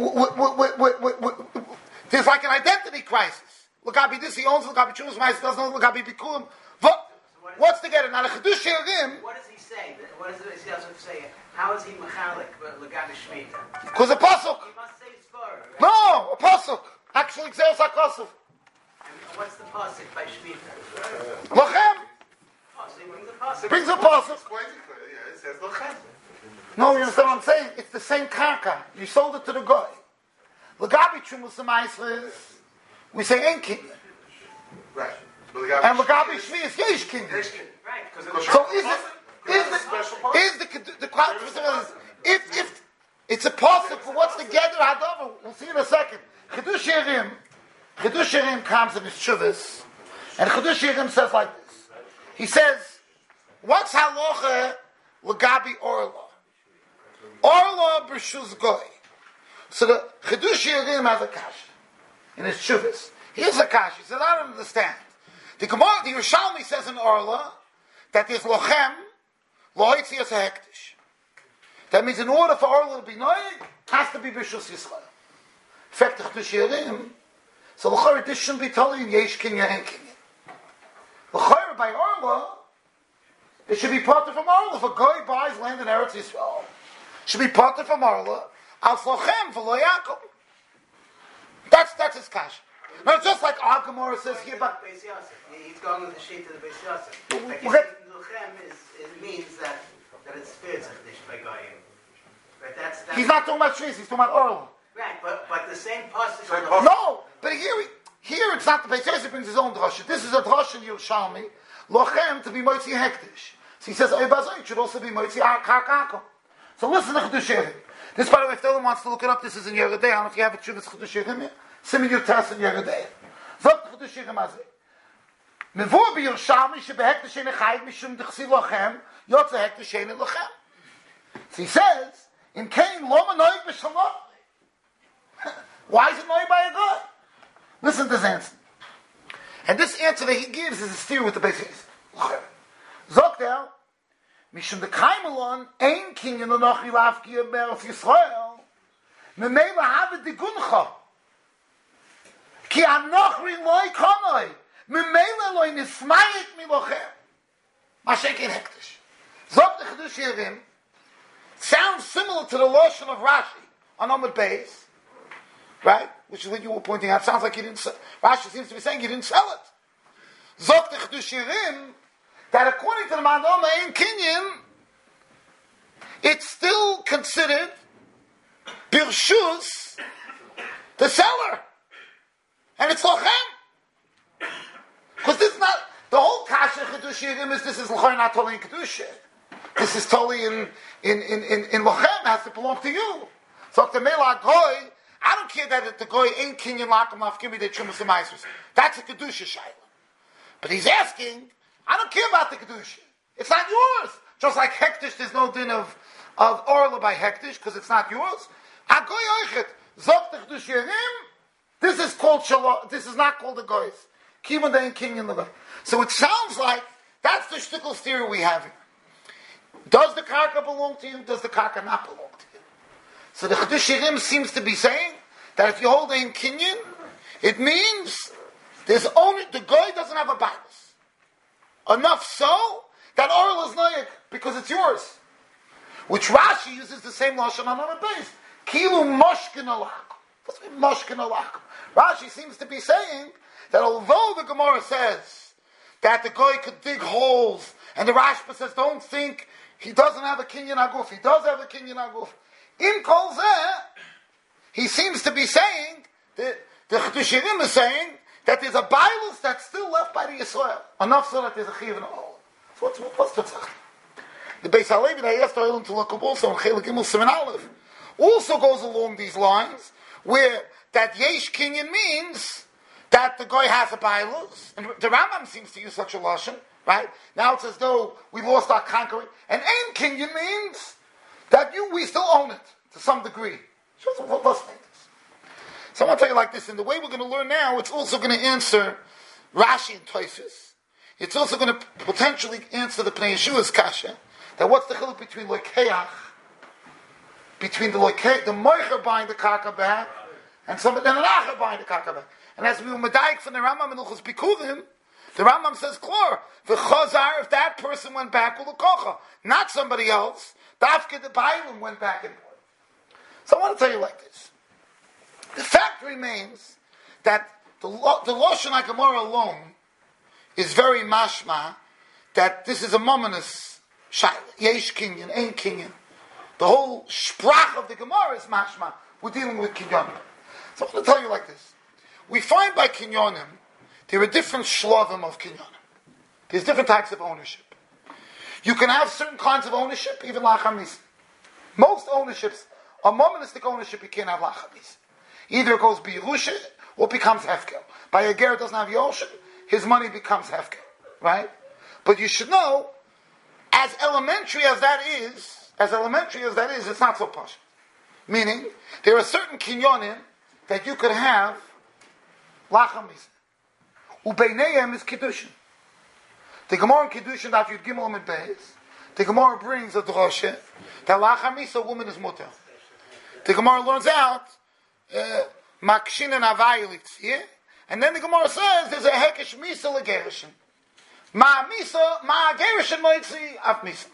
There's like an identity crisis. Lagabi this he owns, Lagabi Chuvas Ma'is doesn't own, Lagabi Bikurim. What's together? Now the Chedush Yerim. What does he say? What does the Beis Yosef say? How is he mechalik Lagabi Shemitah? Because a pasuk. He must say Svar. Right? No, a pasuk. Actually, Xeros HaKosov. And what's the pasuk by Shemitah? Lochem. Oh, so he brings a pasuk. Brings a pasuk. It says Lochem. No, you understand what I'm saying? It's the same karka. You sold it to the guy. Lagabi Chumus Ma'is, we say ain't king. Right. And Lagabi Shvi is Yesh king. Right. So is the question is if it's a pasuk for what's together Hadavar? We'll see in a second. Chedush Yerim comes in his Tshuvas, and Chedush Yerim says like this. He says, "What's halacha Lagabi Orla? Orla b'shuz goy." So the Chedush Yerim has a kasha in his Tshuvas. Here's a kasha. He says, "I don't understand." The Gemara, the Yerushalmi says in Orla that there's lochem, loitzias hektish. That means in order for Orla to be noyeg, has to be b'shus Yisrael. In fact, the Chedush Yerim, so l'chayr this shouldn't be telling you yesh kinyan and kinyan. L'chayr by Orla, it should be parted from Orla. If a guy buys land in Eretz Yisrael, it should be parted from Orla. Al lochem v'lo Yaakov. That's his cash. Now, just like our Gemara says here, but Beis Yosef. He's going with the sheet of the Beis Yosef. Like Okay. Lochem means that it's fair by Goyim. Right? That's he's not talking about trees, he's talking about Orla. right. But the same pasuk. No, but here it's not the Beis Yosef brings his own drasha. This is a drasha in Yerushalmi, lochem to be moitzi hektish. So he says, it should also be moitzi karkakom. So listen to Chedush Yerim. This, by the way, if anyone wants to look it up, this is in Yeridei. I don't know if you have it, Chuvas Chedush Yerim here. Simi your test in Yeridei. Zot Chedush Yerim azeh. Mevur b'Yerushalmi shebehektish she'en echayid mishum d'chsi lochem yotze hektish she'en lochem. So he says, in Cain, loma noig b'shalom. Why is it noig by a God? Listen to this answer. And this answer that he gives is a steer with the basis. Zoktel, Mishum de Kaimelon, Ein Kinyan Anochi Lafki Be'eretz Yisrael, Memela Have de Guncha, Ki Anochri Loi Konoi, Memela Loi Nismayit Milochem, Mashekin Hektish. Zok de Chedush Yerim sounds similar to the Lashon of Rashi on Amud Beis, right? Which is what you were pointing out. Sounds like he didn't sell. Rashi seems to be saying he didn't sell it. Zok de Chedush Yerim, that according to the Mandoma in Kinyan, it's still considered Birshus, the seller. And it's Lochem. Because this is not, the whole Kasha Chedush Yerim is, this is Lochem, not totally in Kedusha. This is totally in Lochem, has to belong to you. So if the Mela Goy, I don't care that the Goy ain't Kinyan Lakim Lafkimi de Chumas and Maisers. That's a Kedusha Shaila. But he's asking, I don't care about the Kedusha. It's not yours. Just like Hektish, there's no din of Orla by Hektish, because it's not yours. Agoy Oichet, Zok the Kedush Yerim, this is called Shalom, this is not called the Goyes. Kima Dein Kinyan Leva. So it sounds like, that's the shtickle theory we have here. Does the Karka belong to you? Does the Karka not belong to you? So the Kedush Yerim seems to be saying, that if you hold Ein Kinyan, it means, there's only, the Goy doesn't have a Bibles. Enough so that Orel is noyek because it's yours. Which Rashi uses the same lashon on the base. Kilu moshkin alak. What's mean moshkin alak? Rashi seems to be saying that although the Gemara says that the guy could dig holes, and the Rashba says don't think he doesn't have a kinyan aguf. He does have a kinyan aguf. In Kol Zeh, he seems to be saying that the Chedush Yerim is saying that there's a Bible that's still left by the Yisrael. Enough so that there's a chiv and all. So what's the tzach? The Beis HaLevi that I asked Oilam to look up also in Chelik Gimel Siman Aleph also goes along these lines, where that Yesh Kinyan means that the guy has a Bible, and the Rambam seems to use such a lashon, right? Now it's as though we lost our conquering, and Ein Kinyan means that we still own it to some degree. So let's make this. So I want to tell you like this, and the way we're going to learn now, it's also going to answer Rashi and Tosfos. It's also going to potentially answer the Pnei Yeshua's kasha, that what's the chiluk between loikeach, between the moicher buying the karka back, and somebody then an acher buying the karka back. And as we were medayik from the Rambam in Ilchos Bikurim, the Rambam says, "Klor the chazar if that person went back with a kocha, not somebody else. Dafke the Bailim went back and forth." So I want to tell you like this: the fact remains that the Lashon HaGemara alone is very mashma that this is a mominous shaila. Yesh kinyan, ein kinyan. The whole sprach of the Gemara is mashma. We're dealing with kinyanim. So I'm going to tell you like this. We find by kinyanim, there are different shlavim of kinyanim. There's different types of ownership. You can have certain kinds of ownership, even lachamis. Most ownerships are moministic ownership, you can't have lachamis. Either it goes b'yerusha or becomes hefker. By a ger doesn't have yosha, his money becomes hefker, right? But you should know, as elementary as that is, it's not so posh. Meaning, there are certain kinyonim that you could have lachamis. Ubeineim is kiddushin. The Gemara in Kiddushin, that Yud Gimel Amid Beis, the Gemara brings a droshe that lachamis, a woman is mutter. The Gemara learns out makshin and avayilitz, yeah? And then the Gemara says there's a hekesh misa legerishin. Ma misa, ma gerishin moitzi, af misa.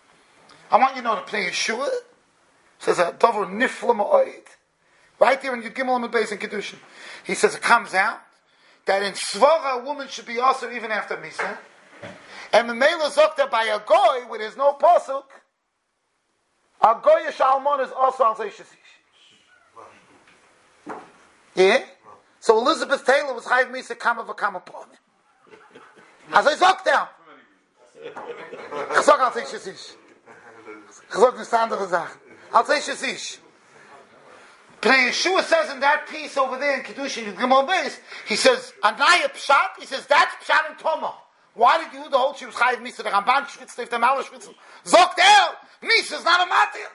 I want you to know the Pnei Yeshua says a dover nifla ma'oid. Right there in Yud Gimel Amid Beis in Kiddushin. He says it comes out that in Svara a woman should be also even after misa. And Memela Zokta by a goy where there's no pasuk, a goy shalmon is also al zeishasish. Yeah? So Elizabeth Taylor was chayv misa kama v'kama pa'amim. As I Zokta. Chazok al zeishasish. Chazok is andere Sachen. Al zeishasish. Pnei Yeshua says in that piece over there in Kiddushin, in Gimel Beis, he says, Anaya Pshat, he says, that's Pshat and Toma. Why did you do the whole she was chayiv misa? The Ramban schwitzt, if the Maler schwitzt. Zogt misa is not a matir.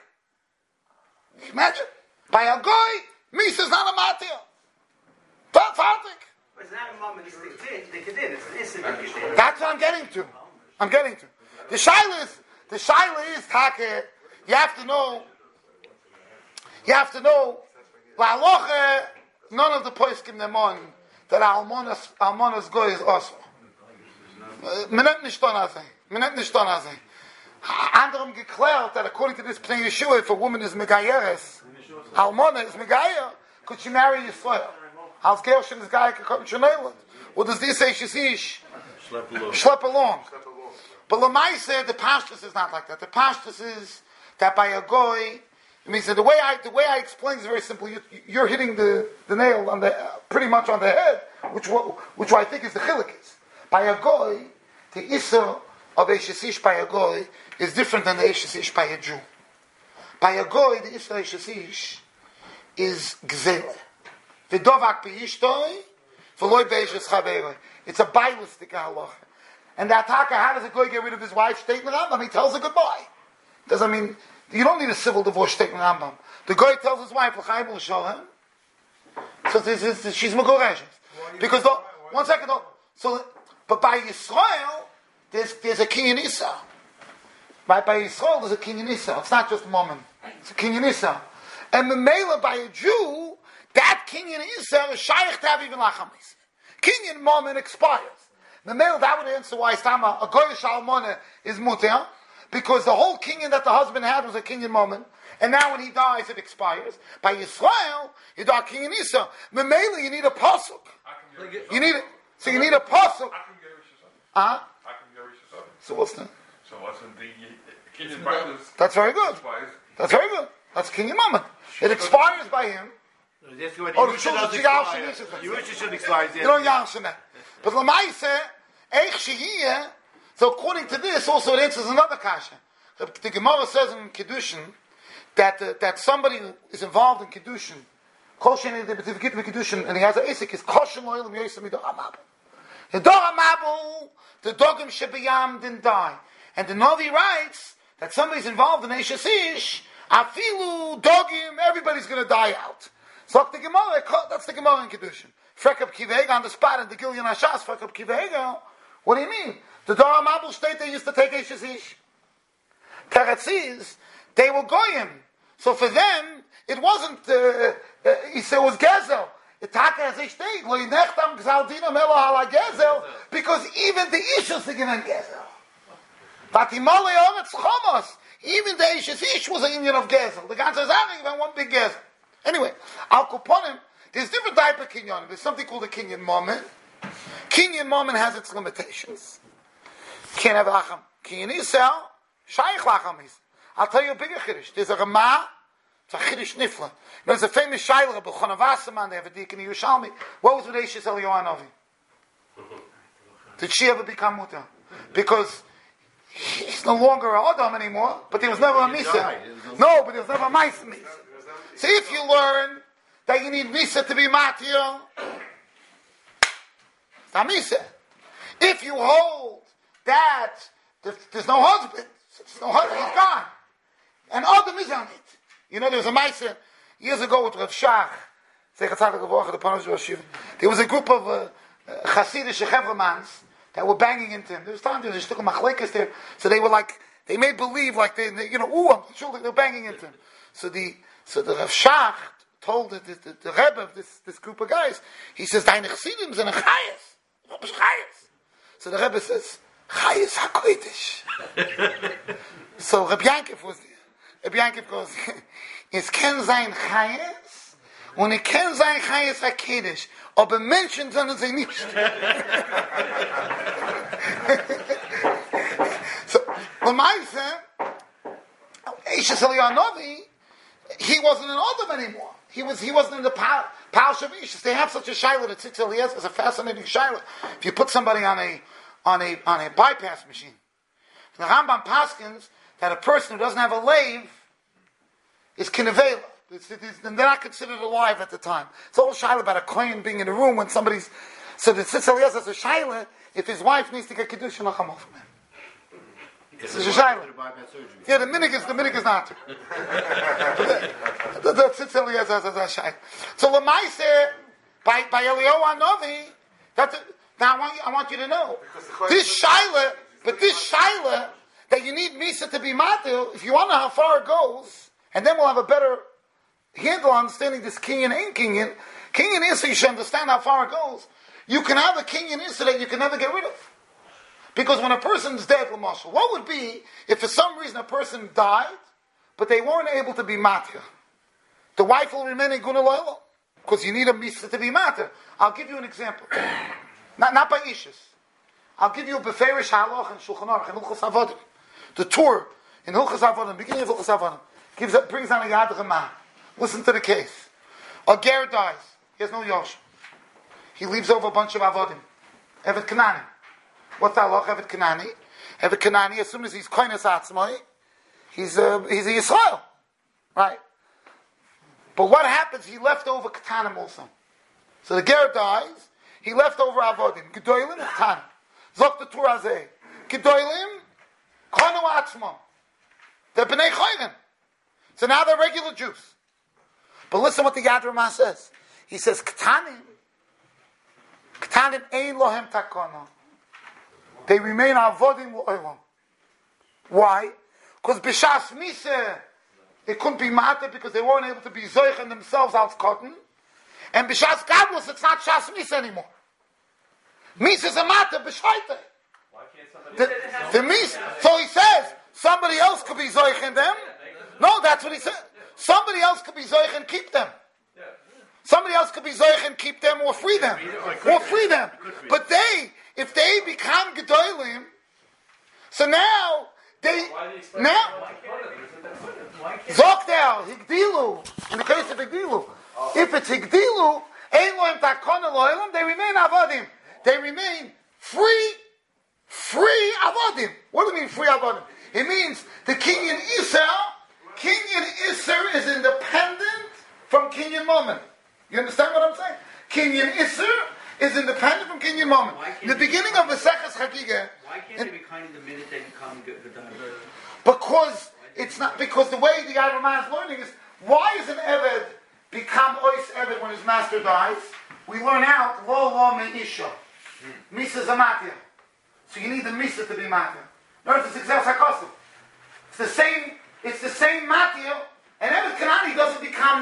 Imagine. By a goy, misa is not a matir. Fartik. But it's not a moment, it's the kedin, it's an incident kedin. That's what I'm getting to. The shaila is take. You have to know. La'aloche, none of the poskim nemon that almonas goy is also. Menet nishton azay. Anderem geklärt that according to this Pnei Yeshua, if a woman is megayeres, almona is megayer, could she marry Yisrael? Als Gershon is guy could shenayla. What does this say? She sees schlep along. But Lamaisa, the pashtus is not like that. The pashtus is that by a goy. I mean, so the way I explain is very simple. You're hitting the nail on pretty much on the head, which I think is the chilikis. By a goy, the issa of Eishesish by a goy is different than the Eishesish by a Jew. By a goy, the issa of Eishesish is gzele. V'dovak b'yishtoi, v'loi b'eishes chaveroi. It's a bailistic halacha. And the attacker, how does a goy get rid of his wife's statement? He tells her goodbye. Doesn't mean you don't need a civil divorce statement. Rambam. The goy tells his wife, "L'chaim l'sholem." So she's megoreshes. Because one second, though. So, but by Yisrael, there's a kinyan issa. By Yisrael, there's a kinyan issa. It's not just moment. It's a kinyan issa. And the mela by a Jew, that kinyan issa is shaykh to have even lachamis. Kinyan moment expires. The male, that would answer why a goyish almona is muter, because the whole kinyan that the husband had was a kinyan moment, and now when he dies, it expires. By Yisrael, you do a kinyan issa. The male, you need a pasuk. You need it. So you need a pasuk. So what's that? So what's in the kinyan brothers? That's very good. That's kinyan moment. It expires by him. The Yerusha should expire. You don't yarshin that. But Lamaise, Eich Shehiyeh, so according to this, also it answers another kasha. The Gemara says in Kiddushin that somebody who is involved in Kiddushin, and he has an Isik, is Koshin Lo'ilim Yosem Yidor HaMabul. Yidor HaMabul, the Dogim Shebiyam didn't die. And the Novi writes that somebody's involved in Eishes Ish, Afilu, Dogim, everybody's going to die out. So the Gemara, that's the Gemara in Kiddushin. Frekab Kivega on the spot in the Gilyon Hashas, Frekab Kivega. What do you mean? The Dor HaMabul state they used to take Eishes Ish. Teretzis, they were Goyim. So for them, it wasn't, he said it was Gezel. Because even the Ishus are given Gezel. Even the Ishus Ish was an Indian of Gezel. The guy says, I even one big Gezel. Anyway, Al Kuponim, there's different type of kinyan. There's something called a kinyan moment. Kinyan moment has its limitations. Can't have lacham. Kinyan Yisrael, shaykh lacham is. I'll tell you a bigger chiddush. There's a Ramah, it's a chiddush nifla. There's a famous shayla, Rabbi Chana Wasserman, they have a deacon in Yerushalmi. What was with Eishes Eliyahu Hanavi? Did she ever become mutar? Because he's no longer a Adam anymore, but there was never a Misa. No, but there was never a Misa. So if you learn that you need Misa to be Matir, it's not Misa. If you hold that there's no husband, he's gone. And Adam is on it. You know, there was a Misa years ago with Rav Shach. There was a group of Hasidic Chevremans that were banging into him. There was times there was a machlekes there, so they were like, they made believe like they I'm sure they're banging into him. So the Rav Shach told the Rebbe of this group of guys, he says, "Deine Chassidim sind Chayes." What was Chayes? So the Rebbe says, "Chayes HaKodesh." So Reb Yankov was there. Reb Yankov goes, "Es ken sein Chayes, und es ken sein Chayes HaKodesh, aber Menschen sind sie nicht." So, Lamaise, Eishes Eliyahu Hanavi, he wasn't an Adam anymore. He wasn't in the Pal Shavishis. They have such a shayla that Tzitz Eliezer is a fascinating shayla. If you put somebody on a bypass machine, the Rambam paskins that a person who doesn't have a lave is kinevela. They're not considered alive at the time. It's all shayla about a kohen being in a room when somebody's. So the Tzitz Eliezer is a shayla if his wife needs to get kedusha nacham from him. This is a shayla. Yeah, the minig is not. The Tzitz Eliezer is a shayla. So Lamaise, by Eliyahu Hanavi, Now I want you to know this shaila, that you need misa to be matil. If you want to know how far it goes, and then we'll have a better handle on understanding this kinyan ain't kinyan. Kinyan is so you should understand how far it goes. You can have a kinyan incident you can never get rid of. Because when a person's dead, Lamashal, what would be if for some reason a person died, but they weren't able to be matir? The wife will remain in Guna Loyla. Because you need a misa to be matir. I'll give you an example. Not by Ishus. I'll give you a Beferish Halach and Shulchan Aruch and Hilchos Avodim. The Torah in Hilchos Avodim, beginning of Hilchos Avodim, brings down a Yad Ramah. Listen to the case. A ger dies. He has no Yosh. He leaves over a bunch of Avodim. Evet Kanani. What's the halach? Evet Kanani. Evet Kanani, as soon as he's Koines Atzmai, he's a Yisrael. Right? But what happens? He left over Katanim also. So the ger dies, he left over Avodim. Gedolim Katanim. Zok the Torah Zeh. Gedolim, Konu Atzmai. They're B'nai Chayrim. So now they're regular Jews. But listen what the Yad Ramah says. He says, Katanim ein lohem takana. They remain avodim l'olam. Why? Because b'shas miseh, it couldn't be matter because they weren't able to be zoich themselves out cotton. And b'shas gadlus, it's not shas miseh anymore. Miseh is a matter b'shaita. Why can't somebody the miseh. So he says somebody else could be zoich in them. No, that's what he said. Somebody else could be zoich and keep them. Somebody else could be zoich and keep them or free them. But if they become gedolim, so now Zokdel, Higdilu, in the case of Higdilu, if it's Higdilu, Ein Lohem Takona Lohelam, they remain Avodim. They remain free Avodim. What do you mean free Avodim? It means the Kinyan Isser is independent from Kinyan Moment. You understand what I'm saying? Kinyan Isser is independent from Kinyan Moment. In the beginning of the Seches Chagigah. Why can't they be kind of the minute they become good? Because it's not, because the way the Yad Ramah is learning is, why does an Eved become Ois Eved when his master dies? We learn out, Lo Me Isha. Misa Zamatia. So you need the Misa to be Matia. Notice it's Exel Sakosim. It's the same Matia, and Eved Kanani doesn't become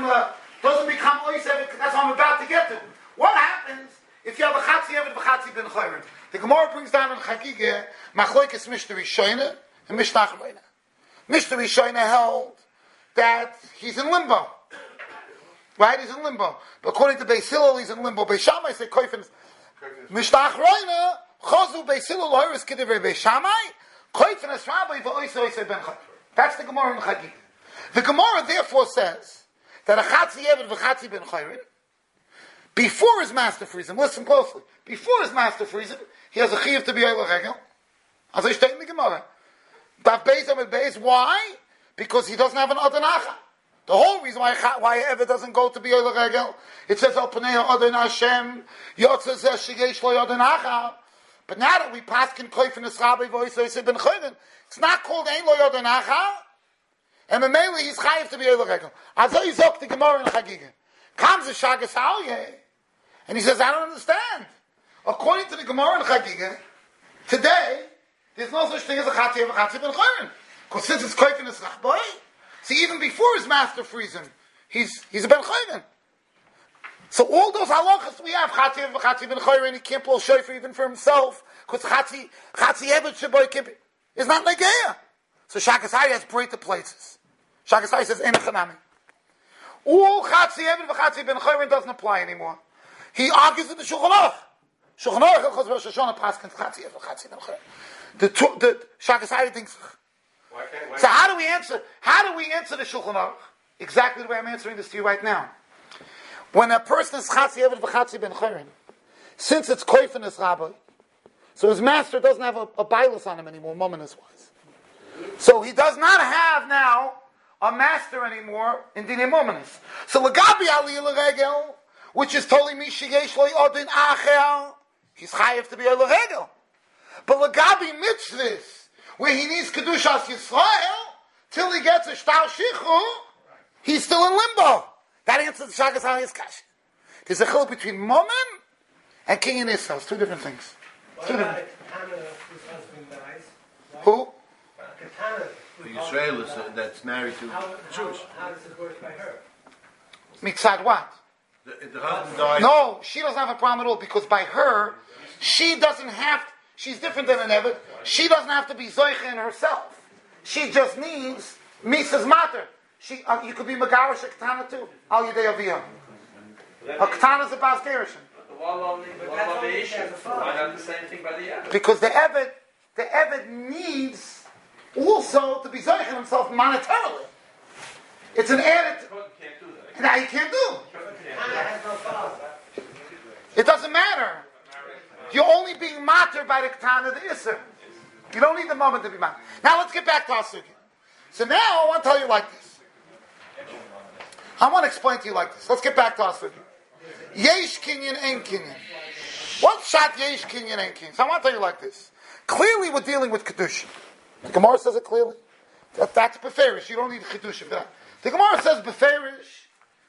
Ois Eved. That's what I'm about to get to. What happens if you have a Chatzi Eved v'Chatzi Ben Chayrin? The Gemara brings down in Chagigah Machloikes Mishnah Rishona and Mishnah Achroina. Mishnah Rishona held that he's in limbo. Right? He's in limbo. But according to Beis Hillel, he's in limbo. Beis Shammai say Koifin. Mishnah Achroina Chozu Beis Hillel Loiris Kedivrei Beis Shammai Koifin Es Rabbi v'Oisei Ben Chayrin. That's the Gemara in Chagigah. The Gemara therefore says that a Chatzi Eved v'Chatzi Ben Chayrin, before his master frees him, listen closely, before his master frees him, he has a chiyuv to be Eilach Hegel. As I state in the Gemara. Daf Beis Amid Beis. Why? Because he doesn't have an Adanacha. The whole reason why Ever doesn't go to be Eilach Hegel, it says, Al Pnei Adon Hashem, Yotzeh Zeh Sheyesh Lo Adanacha. But now that we paskin Koifin Esrabi V'Oisei Ben Chayrin, it's not called Ein Lo Adanacha, and Memele he's chayiv to be Eilach Hegel. As I zok the Gemara in Chagigah. Comes the Shagas Alyeh, and he says, I don't understand. According to the Gemara in Chagigah, today, there's no such thing as a Chatzi Ben Chayrin. Because since it's Koifin is Rachboi, see, even before his master frees him, he's a Ben Chayrin. So all those halachas we have, Chatzi Ben Chayrin, he can't blow shofar even for himself, because Chatzi Eved Shaboy can't be, is not Negeya. So Shagas Alyeh has break the places. Shagas Alyeh says, Ein Chanami. All Chatzi Eved v'Chatzi Ben Chayrin doesn't apply anymore. He argues with the Shulchan Aruch. Shulchan Aruch Hilchos Rosh Hashanah paskins Chatzi Eved v'Chatzi Ben Chayrin. The Shagas Alyeh thinks. So how do we answer the Shulchan Aruch? Exactly the way I'm answering this to you right now. When a person is Chatzi Eved v'Chatzi Ben Chayrin, since it's Koifin es Rabbi, so his master doesn't have a bailus on him anymore, mominus wise. So he does not have now a master anymore in Dinei Mominus. So Lagabi Aliyah L'Regel, which is totally Mishiyesh Lo Yodin Achel, he's chayiv to be a L'Regel. But Lagabi Mitzvahs, where he needs Kedushas Yisrael, till he gets a Shtar Shichu, he's still in limbo. That answers the Shagas Alyeh's Kash. There's a chiluk between Momin and Kinyan Issa. It's two different things. What about Katana whose husband dies? Who? Katana. The Israelis that's married to Jews. How does it work by her? Mitzad what? The husband died. No, she doesn't have a problem at all because by her, she doesn't have. She's different than an Eved. She doesn't have to be Zoicha in herself. She just needs Mises Mater. You could be Megarish a Katana too. Al Yidei Aviyah. A Katana is a Bas Gerishon. Why not the same thing by the Eved? Because the Eved needs also to be Zoicha himself monetarily. It's an added. Now you can't do. Katana has no father. It doesn't matter. You're only being matter by the Katana, the Isser. You don't need the moment to be matter. Now let's get back to our Sugi. So now I want to tell you like this. I want to explain to you like this. Let's get back to our Sugi. Yesh Kinyan, Ein Kinyan. What's shot Yesh Kinyan, Ein Kinyan? So I want to tell you like this. Clearly we're dealing with Kedusha. The Gemara says it clearly. That's Beferish. You don't need Kedusha for that. The Gemara says Beferish.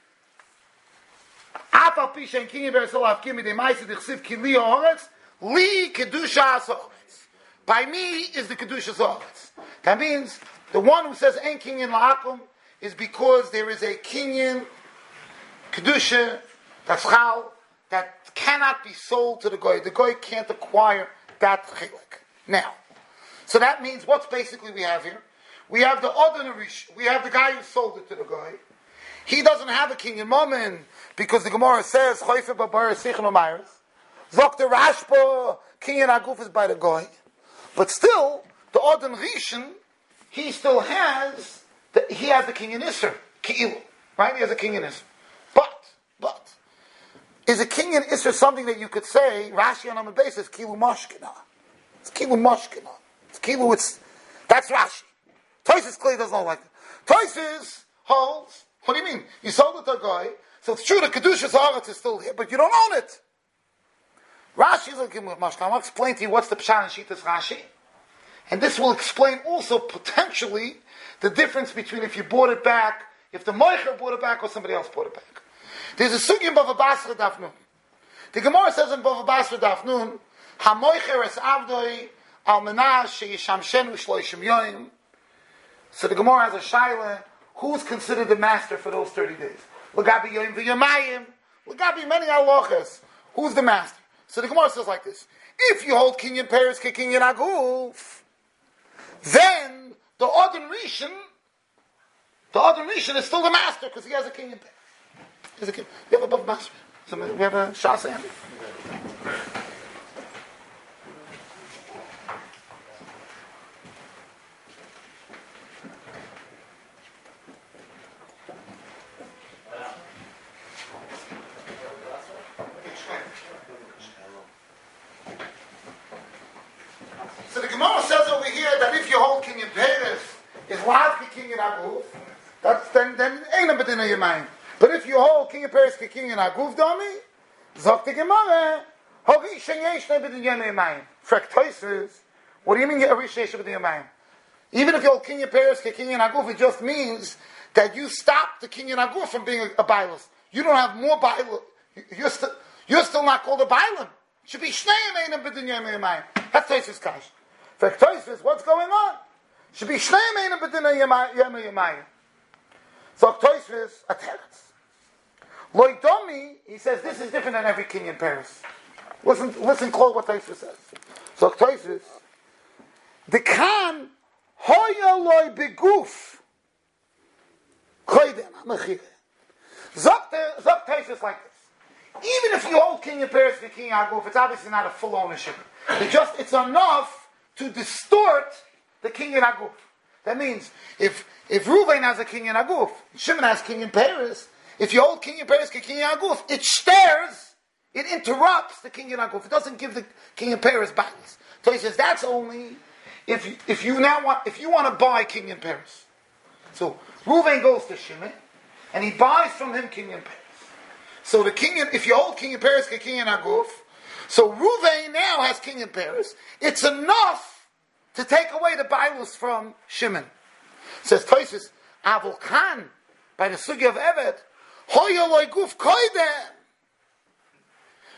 By me is the Kedusha Zoretz. That means the one who says Ein Kinyan La'akum is because there is a Kinyan Kedusha that's Chal that cannot be sold to the Goy. The Goy can't acquire that Chilek. Now, so that means what's basically we have here? We have the ordinary, we have the guy who sold it to the Goy. He doesn't have a Kinyan Momen because the Gemara says Choyfe Babar Sichon Omayres. Zok Rashba Kinyan Aguf is by the Goy. But still, the Odin Rishon, he still has the Kinyan Isser, Ki'ilu. Right? He has a Kinyan Isser. But, is a Kinyan Isser something that you could say, Rashi on a basis, Kilu Moshkina. It's Kilu Moshkina. It's Kilu, that's Rashi. Tosis clearly doesn't like it. Tosis holds, what do you mean? You sold it to a guy, so it's true the Kedusha Zaretz is still here, but you don't own it. Rashi is looking with Mashka. I'll explain to you what's the Pshan and Shitas Rashi. And this will explain also potentially the difference between if you bought it back, if the Moicher bought it back or somebody else bought it back. There's a Sugi in Bava Basra Daf Nun. The Gemara says in Bava Basra Daf Nun, HaMoicher es Avdoi al Menah she'yishamshenu shloishim yoyim. So the Gemara has a Shaila, who's considered the master for those 30 days? L'gabi yoyim v'yomayim, l'gabi many halachas. Who's the master? So the Gemara says like this: if you hold Kinyan Peres ke Kinyan Aguf, then the Odin Rishon is still the master because he has a Kinyan Peres. We have a Bava Basra. We have a Shas Andy. So the Gemara says over here that if you hold Kinyan Peres is Lavki Kinyan Aguf, that's then ain't a bedina Yemaim. But if you hold Kinyan Peres ke Kinyan Aguf Domi, Zok the Gemara, Horishan Yesh ne bedin Yemaim. Frek Toises, what do you mean Horishan Yesh bedin Yemaim? Even if you hold Kinyan Peres ke Kinyan Aguf, it just means that you stop the Kinyan Aguf from being a Bailas. You don't have more Bailas. You're still not called a Bailam. It should be Shneim Einam bedin Yemaim. That's Toises Kash. For Toises, what's going on? Should be Shneim Einam bedin Yemaim. So Toises, a teretz. Loidomi, he says this is different than every Kinyan Peres. Listen close what Toises says. So Toises, the Khan hoya loy beguf koydem mechire. Zok Toises like this. Even if you hold Kinyan Peres for Kinyan Aguf, it's obviously not a full ownership. It's enough to distort the Kinyan Aguf. That means if Reuven has a Kinyan Aguf, Shimon has Kinyan Peres. If you hold Kinyan Peres ke Kinyan Aguf, it stares, it interrupts the Kinyan Aguf. It doesn't give the Kinyan Peres balance. So he says that's only if you want to buy Kinyan Peres. So Reuven goes to Shimon and he buys from him Kinyan Peres. So if you hold Kinyan Peres ke Kinyan Aguf, so Reuven now has Kinyan Peres. It's enough to take away the Bailus from Shimon. Says Tosis, Avol Khan, by the Sugi of Evet, Hoya loy guf koidem.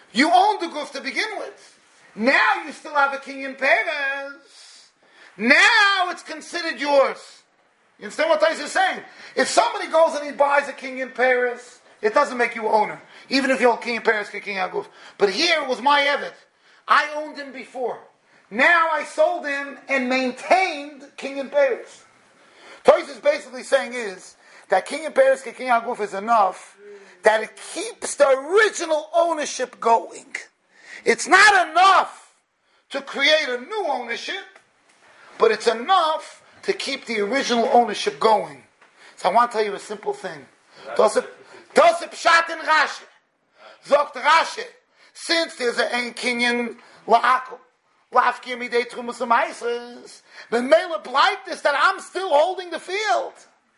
You owned the guf to begin with. Now you still have a kinyan peres. Now it's considered yours. You understand what Tais is saying? If somebody goes and he buys a kinyan peres, it doesn't make you owner. Even if you're kinyan peres, kinyan guf. But here it was my evet. I owned him before. Now I sold him and maintained kinyan peres. Tais is basically saying is that kinyan peres, kinyan guf is enough that it keeps the original ownership going. It's not enough to create a new ownership, but it's enough to keep the original ownership going. So I want to tell you a simple thing. Tosef Pshat in Rashi. Zogt Rashi. Since there's an ein kinyan la'akum, la'afkir midei trumus u'maisres, the mele bleibt is that I'm still holding the field.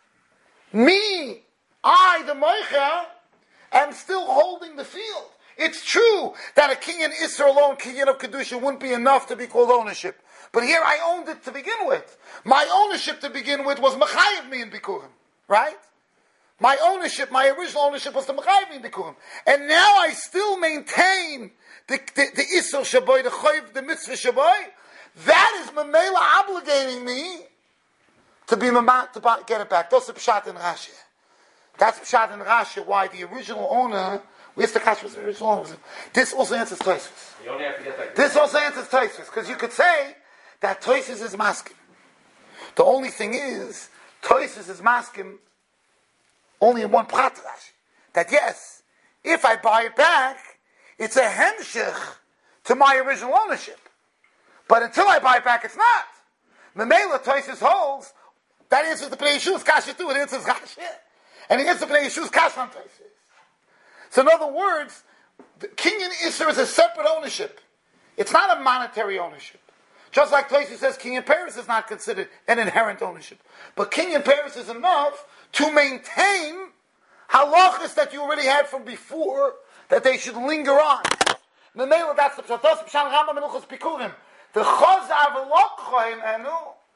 Me, I, the moicha, am still holding the field. It's true that a kinyan Isser alone, kinyan of Kedusha, wouldn't be enough to be called ownership. But here I owned it to begin with. My ownership to begin with was Mechayiv me in Bikurim. Right? My original ownership was the Mechayiv me in Bikurim. And now I still maintain the Isser Shaboy, the Choyv, the Mitzvah Shaboy. That is Mamela obligating me to be to get it back. That's the Pshat in Rashi. That's Pshat in Rashi, why the original owner, where's the Kash was the original owner? This also answers Tosfos. You only have to get that. This also answers Tosfos, because you could say that Tosfos is maskim. The only thing is, Tosfos is maskim only in one prat Rashi. That yes, if I buy it back, it's a hemshich to my original ownership. But until I buy it back, it's not. Memela Tosfos holds, that answers the Pnei Yeshua's Kasha too, it answers Rashi. And he answers the Pnei Yeshua's Kasha on Tosfos. So in other words, the kinyan Isser is a separate ownership. It's not a monetary ownership. Just like Tosfos says, kinyan peres is not considered an inherent ownership. But kinyan peres is enough to maintain halachas that you already had from before, that they should linger on. Memela, that's the Pshat. That's Pshat Rambam Menuchos Bikurim. The Chazar v'lokchoim enu,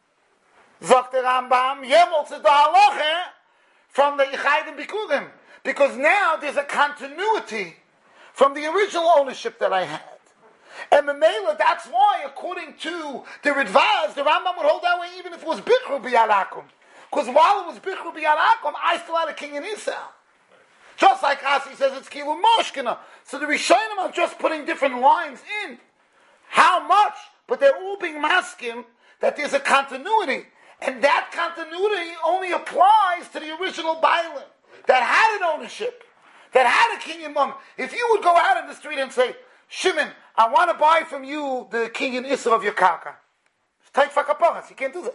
Zok the Rambam, Yemol to the halacha from the Yichayim Bikurim. Because now there's a continuity from the original ownership that I had. And Memela, that's why, according to the Ridvaz, the Rambam would hold that way even if it was Bichru B'Yarakum. Because while it was Bichru B'Yarakum, I still had a king in Israel. Just like Asi says, it's Kilu Moshkina. So the Rishonim are just putting different lines in. How much? But they're all being masking that there's a continuity. And that continuity only applies to the original Bailim that had an ownership, that had a kinyan mum. If you would go out in the street and say, Shimon, I want to buy from you the kinyan Isser of your karka. It's tight for kaparas. You can't do that.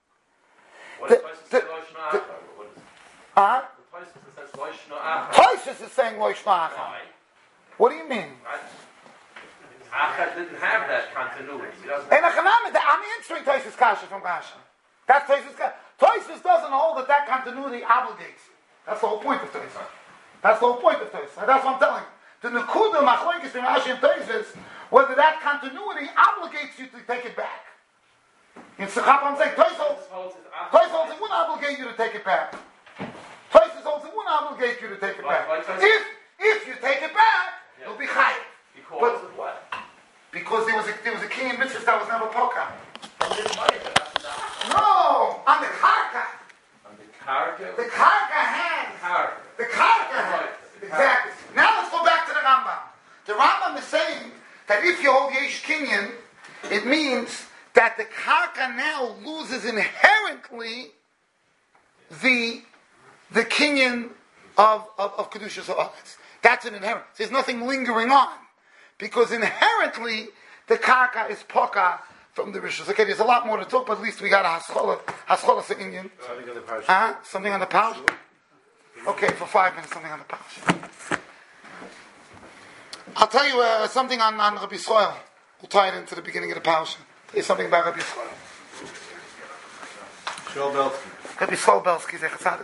Tosfos is saying Loishna Achar. What do you mean? Achar didn't have that continuity. I'm answering Tosfos' kasha from Rashi. That's Tosfos' kasha. Tosfos doesn't hold that continuity obligates you. That's the whole point of Tosfos. That's the whole point of Tosfos. That's what I'm telling you. The Nekuda Machlokes between Rashi and Tosfos, whether that continuity obligates you to take it back. In Sechap, I'm saying Tosfos holds it wouldn't obligate you to take it back. Tosfos holds it wouldn't obligate you to take it back. If you take it back, it'll be chayiv. Because of what? Because there was a king in mitzvah that was never poka. No, on the karka. Karka? The karka hands. The karka hands. Exactly. Now let's go back to the Rambam. The Rambam is saying that if you hold Yesh Kinyan, it means that the karka now loses inherently the Kinyan of Kedushas Ha'aretz. That's an inherent. There's nothing lingering on. Because inherently, the karka is poka from the Rishos. Okay, there's a lot more to talk, but at least we got a Haskola Indian. Something on the pouch? Okay, for 5 minutes, something on the pouch. I'll tell you something on Rabbi Yisrael. We'll tie it into the beginning of the pouch. Tell you something about Rabbi Yisrael. Rabbi Yisrael Belsky,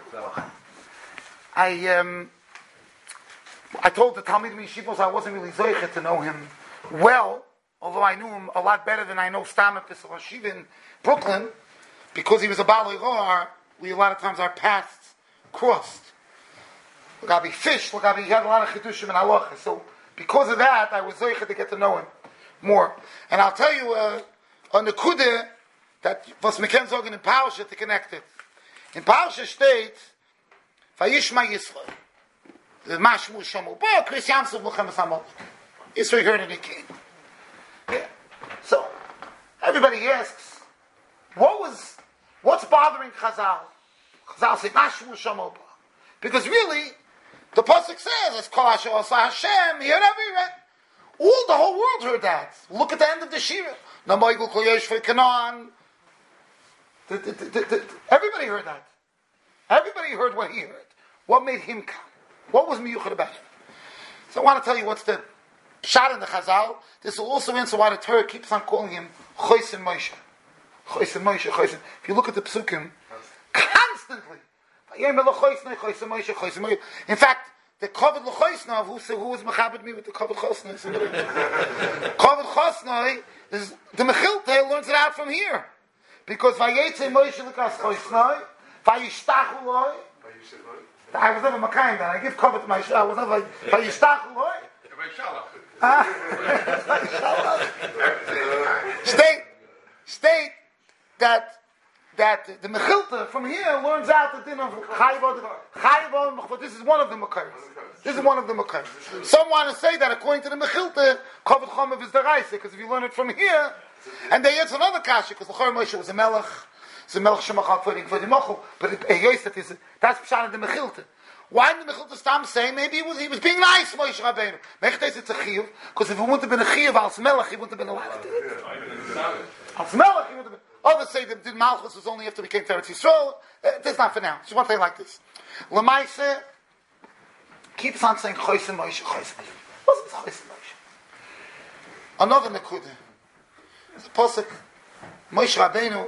I told the Talmid Yeshivos I wasn't really zoiche to know him well, although I knew him a lot better than I know Stam at Pesach Hashiva in Brooklyn, because he was a Balei Roar. We a lot of times our paths crossed. He had a lot of Chidushim and Halacha. So because of that, I was zeicha to get to know him more. And I'll tell you on the Kude that was meken sagen in Parsha to connect it. In Parsha steht, Vayishma Yisrael. The Mashmu Shamu. But Chris Yamsuf Muhammad Samot. Yisrael heard and he came. Yeah. So, everybody asks, what's bothering Chazal? Chazal say, Mashmu Shamu. Because really, the Pasuk says, it's Kol Asher Asa Hashem, he heard everywhere. The whole world heard that. Look at the end of the Shira. Namoigul Kol Yesh for Canaan. Everybody heard that. Everybody heard what he heard. What made him come? What was miyuchad about him? So I want to tell you what's the shot in the Chazal. This will also answer why the Torah keeps on calling him Chosin Moshe. Chosin Moshe, Chosin. If you look at the psukim, constantly. In fact, the Kavod L'Choisnov, who was mechabed me with the Kavod Chosnoi? Kavod Chosnoi, the Mechilta learns it out from here. Because Vayetze Moshe L'Kas Choisnoi, Vayishtachu Loi, I was never Makayim then, I give cover to my Shah, I was never Vayishtachu Loi. State that the Mechilta from here learns out the din of Chayvon, but this is one of the Makayim. Some want to say that according to the Mechilta, Kavod Chomav is the Raisa, because if you learn it from here, and they answer another kasha, because the Chor Moshe was a melech, it's a melech shemachal for the mochel, but that's pshat in the Mechilta. Why did the Mechilta Stam say maybe he was being nice, Moshe Rabbeinu? Mechtes it's a chiyuv, because if he wouldn't have been a chiyuv als melech, he wouldn't have been allowed to do it. Als melech, he wouldn't have been. Others say that did Malchus was only after he came to Eretz Yisrael. That's not for now. Just one thing like this. Lamaise keeps on saying Chosin Moshe, Chosin Moshe. What's this Chosin Moshe? Another nekuda. There's a pasuk. Moshe Rabbeinu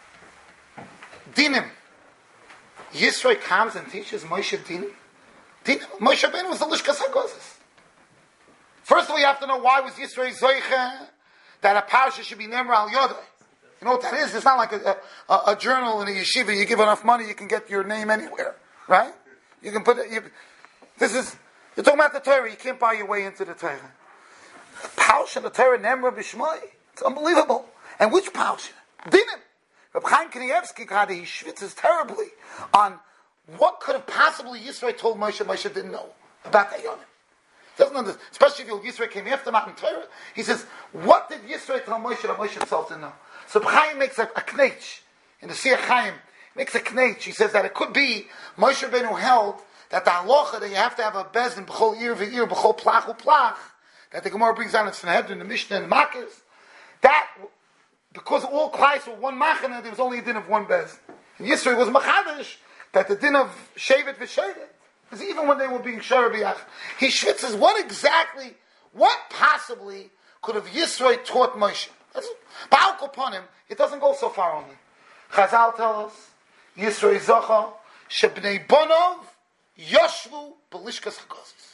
Dinim. Yisrael comes and teaches Moshe Dinim. Moshe Rabbeinu was the Lishkas HaGozes. First of all, you have to know why was Yisrael Zoiche that a parsha should be Nemra Al Yodai. You know what that is? It's not like a journal in a yeshiva. You give enough money, you can get your name anywhere, right? You can put it. You're talking about the Torah. You can't buy your way into the Torah. The Parsha, the Torah, Nemra B'Shmai. It's unbelievable. And which Parsha? Dinim. Reb Chaim Kanievsky, God, he schwitzes terribly on what could have possibly Yisrael told Moshe. Moshe didn't know about the Yonim. Doesn't understand. Especially if Yisrael came after Matan Torah. He says, what did Yisrael tell Moshe that Moshe himself didn't know? So Chaim makes a knetch in the Siyach Chaim. Makes a knetch. He says that it could be Moshe Rabbeinu held that the halacha that you have to have a bezin b'chol ir v'ir b'chol plach u'plach, that the Gemara brings down in Sanhedrin, the Mishnah, and the Makkos, that because all klais were one machana, there was only a din of one bezin. And Yisrael was machadish that the din of shevet v'shevet, because even when they were being shara b'yach, he schwitzes what possibly could have Yisrael taught Moshe. Ba'al upon him, it doesn't go so far only. Chazal tell us, Yisrael Zocha, Shebnei Bonov, Yoshvu, Belishkas HaGozes.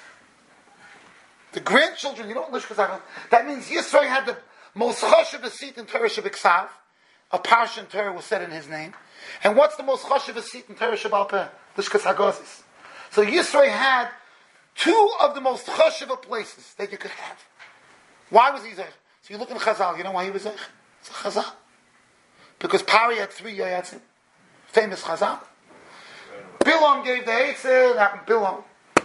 The grandchildren, you know what Lishkas HaGozes? That means Yisrael had the most choshev seat in Torah Shebiksav. A parsha in Torah was said in his name. And what's the most choshev seat in Torah Shebal Peh? Lishkas HaGozes. So Yisrael had two of the most choshev places that you could have. Why was he there? So you look in Chazal, you know why he was there? It's a Chazal. Because Pari had 3 Yayatzim. Famous Chazal. Bilam gave the Eitzah, that happened Bilam.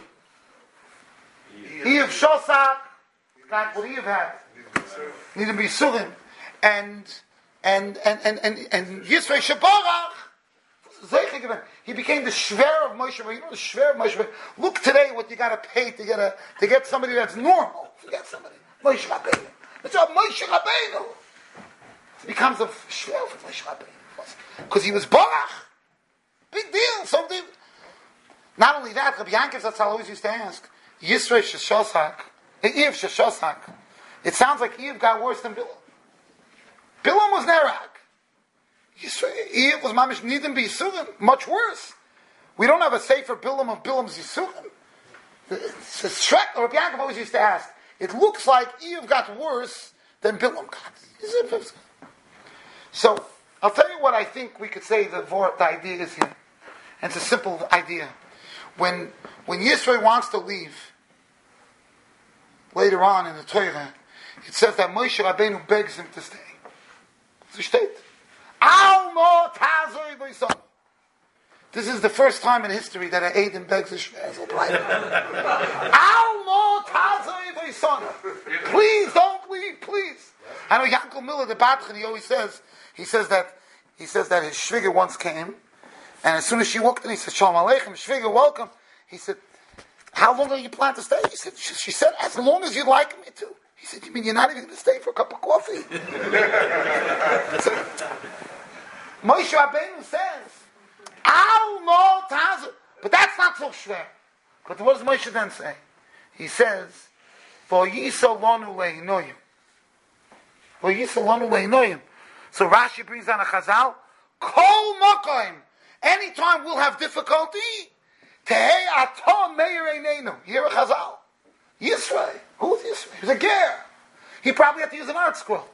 Eve Shosak, got what Eve had. Needed to be Surim. And Yisrael Shabarach, he became the Shver of Moshe Rabbeinu. You know the Shver of Moshe Rabbeinu. Look today what you got to pay to get somebody that's normal. Forget somebody. Moshe Rabbeinu. It's a Moshe Rabbeinu. It becomes a shvel for Moshe Rabbeinu. Because he was Barach. Big deal. Something. Not only that, Rabbi Yankov Zatzal always used to ask, Yisrael Sheshosak, Eve Sheshosak. It sounds like Eve got worse than Bilam. Bilam was Nerak. Eve was Mamish Nidim B'Yisurim. Much worse. We don't have a sefer Bilam of Bilam's Yisurim. Rabbi Yankov always used to ask, it looks like Eve got worse than Bilam got. So, I'll tell you what I think we could say the idea is here. And it's a simple idea. When Yisrael wants to leave, later on in the Torah, it says that Moshe Rabbeinu begs him to stay. So steht. Almo Tazoi Boisona. This is the first time in history that an Aiden begs a Shver. Almo Tazoi Boisona. Please don't leave, please. I know Yankel Miller, the Batchen, he always says, he says that his Shviger once came, and as soon as she walked in, he said, Shalom Aleichem, Shviger, welcome. He said, how long do you plan to stay? She said, as long as you'd like me to. He said, you mean you're not even going to stay for a cup of coffee? So, Moshe Rabbeinu says, Al no tazu. But that's not so schwer. But what does Moshe then say? He says, For yisa lonu leinoyim. For yisa lonu leinoyim. So Rashi brings down a chazal, Kol mokoim. Anytime we'll have difficulty, Tehei atom meir eineinu. You hear a chazal? Yisrael. Who's Yisrael? He's a ger. He probably had to use an art scroll.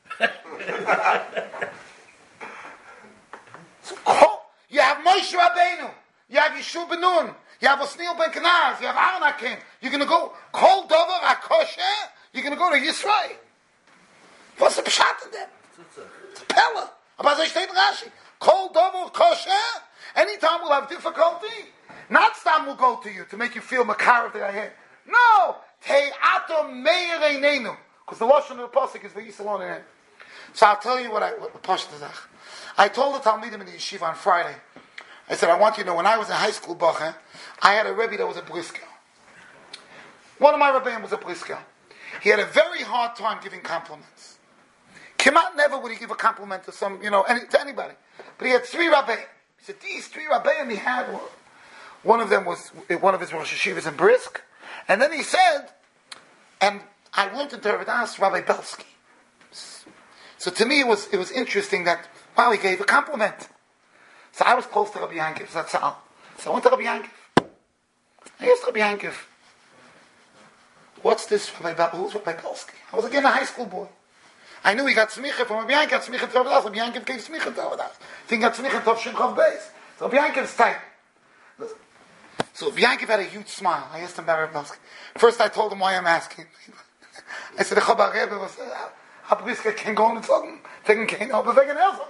So, you have Moshe Rabbeinu. You have Yeshua ben Nun. You have Osniel ben Kenaz. You have Aaron Hakim. You're going to go, Kol Dover HaKosher. You're going to go to Yisrael. What's the pshat in them? It's a pella. Aber so steht in Rashi. Kol Dover Kosher. Anytime we'll have difficulty, not Stam will go to you to make you feel makar that I hear. No! Tei atom meir einenu. Because the Lashon of the Pasuk is V'yissalon in. So I'll tell you what the Pasuk is. I told the Talmidim in the yeshiva on Friday, I said, I want you to know, when I was in high school, Bacha, I had a Rebbe that was a Briskel. One of my Rebbeim was a Briskel. He had a very hard time giving compliments. Kemat never would he give a compliment to to anybody. But he had 3 Rebbeim. He said, these 3 Rebbeim he had, one of his Rosh Hashivas in Brisk, and then he said, and I went into Rav Rabbi Belsky. So to me it was interesting that, wow, he gave a compliment. So I was close to Rabbi Yankiv, that's all. So I went to Rabbi Yankiv. I asked Rabbi Yankiv, what's this who's Rabbi Belsky? I was again a high school boy. I knew he got smicha from Rabbi Yankiv, smicha to Rabbi Das. Rabbi Yankiv gave smicha to Rabbi Das. I think he got smicha to Shimchav Beis. So Rabbi Yankiv's type. So Rabbi Yankiv had a huge smile. I asked him about Rabbi Belsky. First I told him why I'm asking. I said, the Chabad Rebbe was, Brisker can go on and talk, taking cane over, taking else.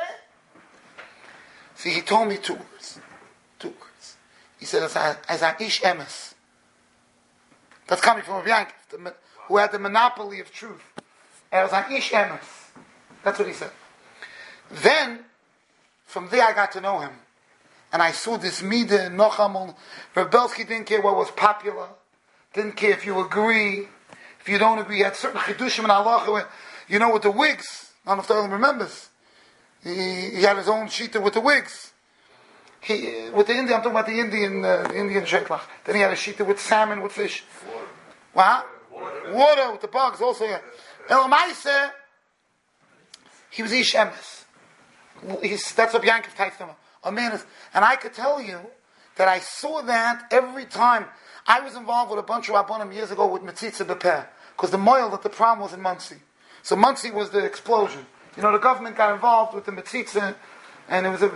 See, he told me 2 words. 2 words. He said, as an ish emes. That's coming from Rabbi Yankiv, who had the monopoly of truth. As an ish emes. That's what he said. Then, from there I got to know him. And I saw this Mida and Nochamon. Rabbi Belsky didn't care what was popular. Didn't care if you agree. If you don't agree, he had certain chidushim and halacha. With the wigs, I don't know if anyone remembers. He had his own shita with the wigs. With the Indian, I'm talking about the Indian shetlach. Then he had a shita with salmon, with fish. What? Water with the bugs also. Yeah. Elamaisa, he was ish emes. That's what Yankiv typed him. A man is, and I could tell you that I saw that every time. I was involved with a bunch of Rabbanim years ago with Metzitza Bepeh, because the moil that the problem was in Muncie. So Muncie was the explosion. The government got involved with the Metzitza, and it was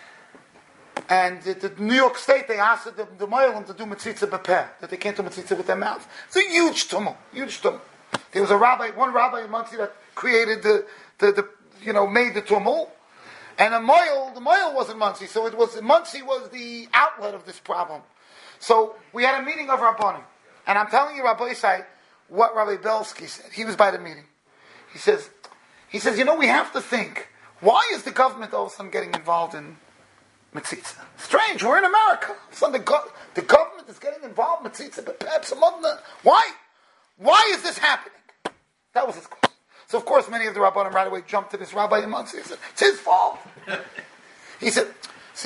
the New York State, they asked the moilim to do Metzitza Bepeh, that they can't do Metzitza with their mouth. It's a huge tumult. There was one rabbi in Muncie that created made the tumult. And the moil wasn't Muncie, so Muncie was the outlet of this problem. So we had a meeting of Rabbanim, and I'm telling you, Rabbi Isai, what Rabbi Belsky said. He was by the meeting. He says, we have to think, why is the government all of a sudden getting involved in Metzitza? Strange, we're in America. So the government is getting involved in Metzitza, but perhaps why? Why is this happening? That was his question. So of course many of the Rabbanim right away jumped to this rabbi in Muncie. He said, it's his fault. He said,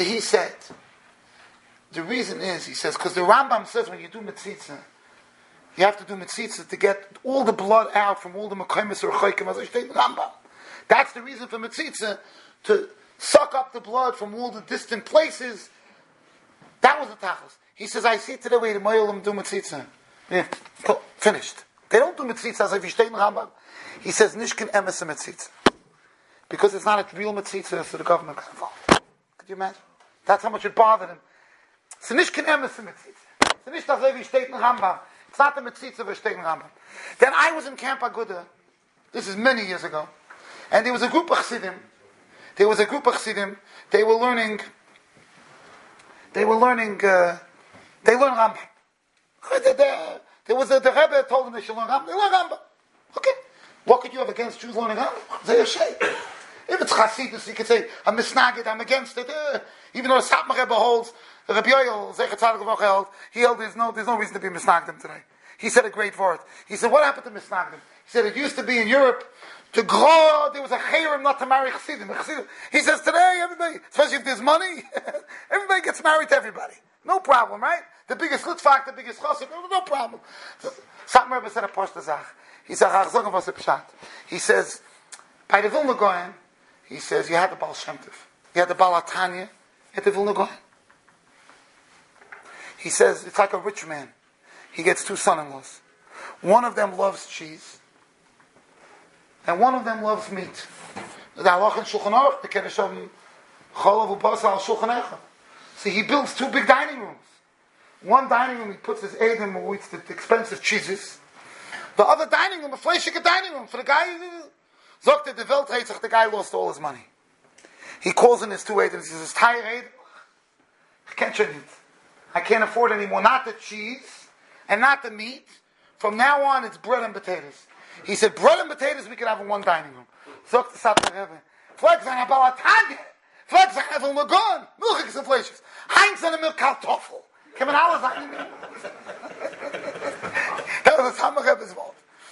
the reason is, he says, because the Rambam says when you do Metzitza, you have to do Metzitza to get all the blood out from all the Mekaymis or Chaykim, as I state in Rambam. That's the reason for Metzitza, to suck up the blood from all the distant places. That was the Tachlis. He says, I see today where the Moyolim do Metzitza. Yeah, cool, finished. They don't do Metzitza as if you state in Rambam. He says, Nishkin Emes Metzitza. Because it's not a real Metzitza, so the government got involved. Could you imagine? That's how much it bothered him. It's Nishkin Emes Metzitza. It's nicht as if you state in Rambam. It's not the Metzitza V'Shtein Rambam. Then I was in Camp Aguda. This is many years ago. And there was a group of Chassidim. They were learning they learned Rambam. The Rebbe told them they should learn Rambam. They learned Rambam. Okay. What could you have against Jews learning Rambam? Say a shame. If it's Chassidus, you could say, I'm misnagid, I'm against it. Even though the Satmar Rebbe holds, the Rabbi Yoel, Zecher Tzadik Levavach held, he held there's no reason to be misnagdim today. He said a great word. He said, what happened to misnagdim? He said, it used to be in Europe, to grow, there was a chayrim not to marry Chassidim. He says, today, everybody, especially if there's money, everybody gets married to everybody. No problem, right? The biggest litvak, the biggest chassid, no problem. So, Satmar Rebbe said a poshta zach. He said, he says, by the Vilna Gaon, he says, you had the Baal Shem Tov, you had the Baal HaTanya, you had the Vilna Gaon. He says, it's like a rich man. He gets two son-in-laws. One of them loves cheese, and one of them loves meat. The halach in Shulchan Aruch, the Kedesh Cholav Ubasa al Shulchan Echad. So he builds two big dining rooms. One dining room, he puts his Edom, who eats the expensive cheeses. The other dining room, a fleishike dining room, for the guy, Zokte the Weltreitzach, the guy lost all his money. He calls in his two Edoms, he says, Tire Edom, I can't change it. I can't afford anymore, not the cheese, and not the meat. From now on, it's bread and potatoes. He said, bread and potatoes we could have in one dining room. Zokte Satmar Rebbe, Flex on a Baal HaTanya, Flex on a Vilna Gaon, Milchik and Fleisches, Heinz on a Milk Kartoffel. That was the Satmar Rebbe's fault.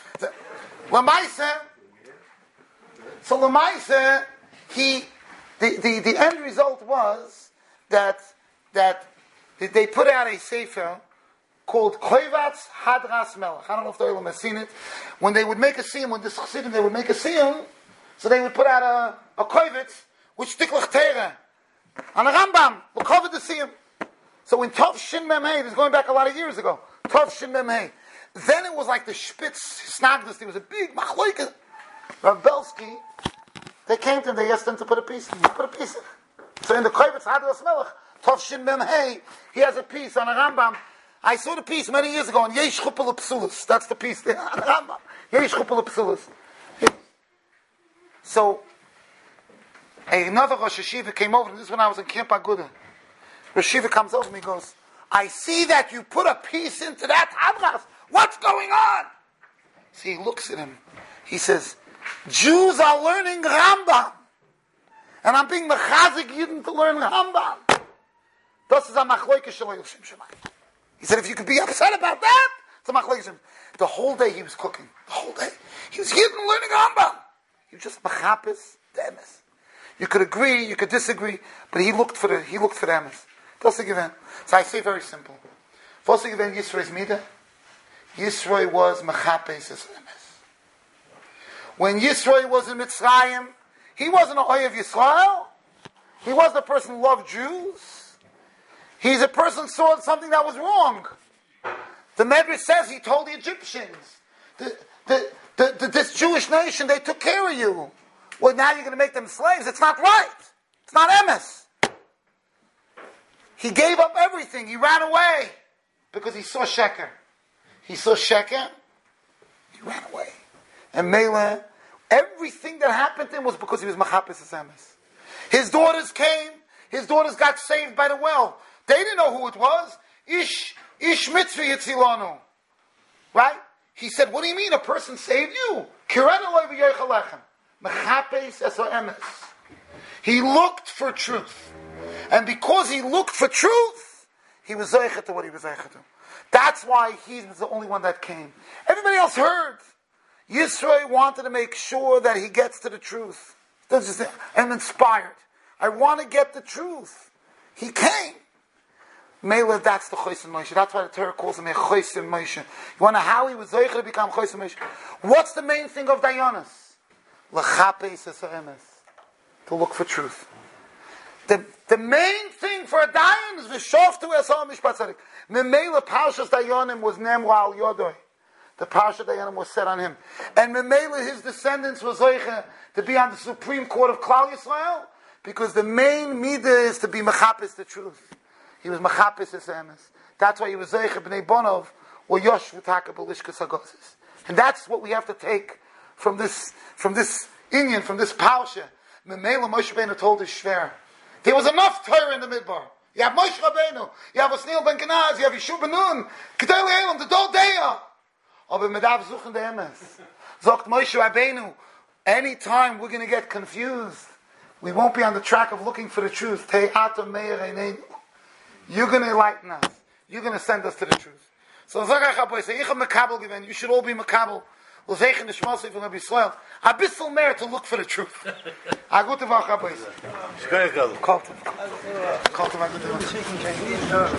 So Lamaisa, the end result was that they put out a sefer called Koivatz Hadras Melech. I don't know if the Olam has seen it. When they would make a siyum, when this Chassidim, they would make a siyum, so they would put out a Koivatz, which Tiklach Teira, on a Rambam, will cover the siyum. So in Tov Shin Mem Hey, this is going back a lot of years ago, Tov Shin Mem Hey, then it was like the Spitz Snagdus, there was a big Machloike. Rav Belsky, they came to him, they asked him to put a piece in. He put a piece in. So in the Koivatz Hadras Melech, Tov Shin Mem Hey, he has a piece on a Rambam. I saw the piece many years ago on Yesh Chupel Psulus. That's the piece there on the Rambam. Yesh Chupel Psulus. So, another Rosh Hashiva came over, and this is when I was in Camp Aguda. Rosh Hashiva comes over and he goes, I see that you put a piece into that Hadras. What's going on? So he looks at him. He says, Jews are learning Rambam. And I'm being mechazik Yidden to learn Rambam. Das is a machloike shelo Yoshem Shemayim. He said, if you could be upset about that, it's a machloike. The whole day he was cooking. The whole day. He was Yidden learning Rambam. He was just machapis, the emes. You could agree, you could disagree, but he looked for the emes. Das is given. So I say very simple. First given Yisro's Midah. Yisro was machapis as emes. When Yisro was in Mitzrayim, he wasn't a Oyev Yisrael. He wasn't a person who loved Jews. He's a person who saw something that was wrong. The Medrash says he told the Egyptians, this Jewish nation, they took care of you. Well, now you're going to make them slaves. It's not right. It's not emes. He gave up everything. He ran away because he saw Sheker. He saw Sheker. He ran away. And Mela, everything that happened to him was because he was machapis as emes. His daughters came. His daughters got saved by the well. They didn't know who it was. Ish mitzvah yitzilanu. Right? He said, what do you mean a person saved you? He looked for truth. And because he looked for truth, he was zeichet to what he was zeichet to. That's why he was the only one that came. Everybody else heard. Yisro wanted to make sure that he gets to the truth. I'm inspired. I want to get the truth. He came. Mela, that's the Chosin Moshe. That's why the Torah calls him a Chosin Moshe. You want to know how he was Zoicher to become Chosin Moshe? What's the main thing of Dayanas? L'chapes es ha'emes. To look for truth. The main thing for a Dayan is v'shoftu es ha'mishpat tzadik. Memela Parshas Dayanim was Nemra al Yodoi. The Parsha Dayanim was set on him. And Memela, his descendants, was Zoicher to be on the Supreme Court of Klal Yisrael, because the main midah is to be mechapes the truth. He was machapis es emes. That's why he was zeicher b'nei bonov or Yosh V'taka B'lishkas HaGozes. And that's what we have to take from this Inyan, from this Parsha. Memela Moshe Rabbeinu told his Shver. There was enough Torah in the Midbar. You have Moshe Rabbeinu, you have Osniel Ben Kenaz, you have Yeshua Ben Nun, Kedei Le'elam, the Dol Deya. Aber Medav Zuchen de Emes. Zogt Moshe Rabbeinu, anytime we're going to get confused, we won't be on the track of looking for the truth. Te'ata Meir Eineinu. You're going to enlighten us. You're going to send us to the truth. So you should all be makabel. We'll say in the Shmosei from Rabbi Yisrael, Abyssal Meir to look for the truth. Agutav Achaboy.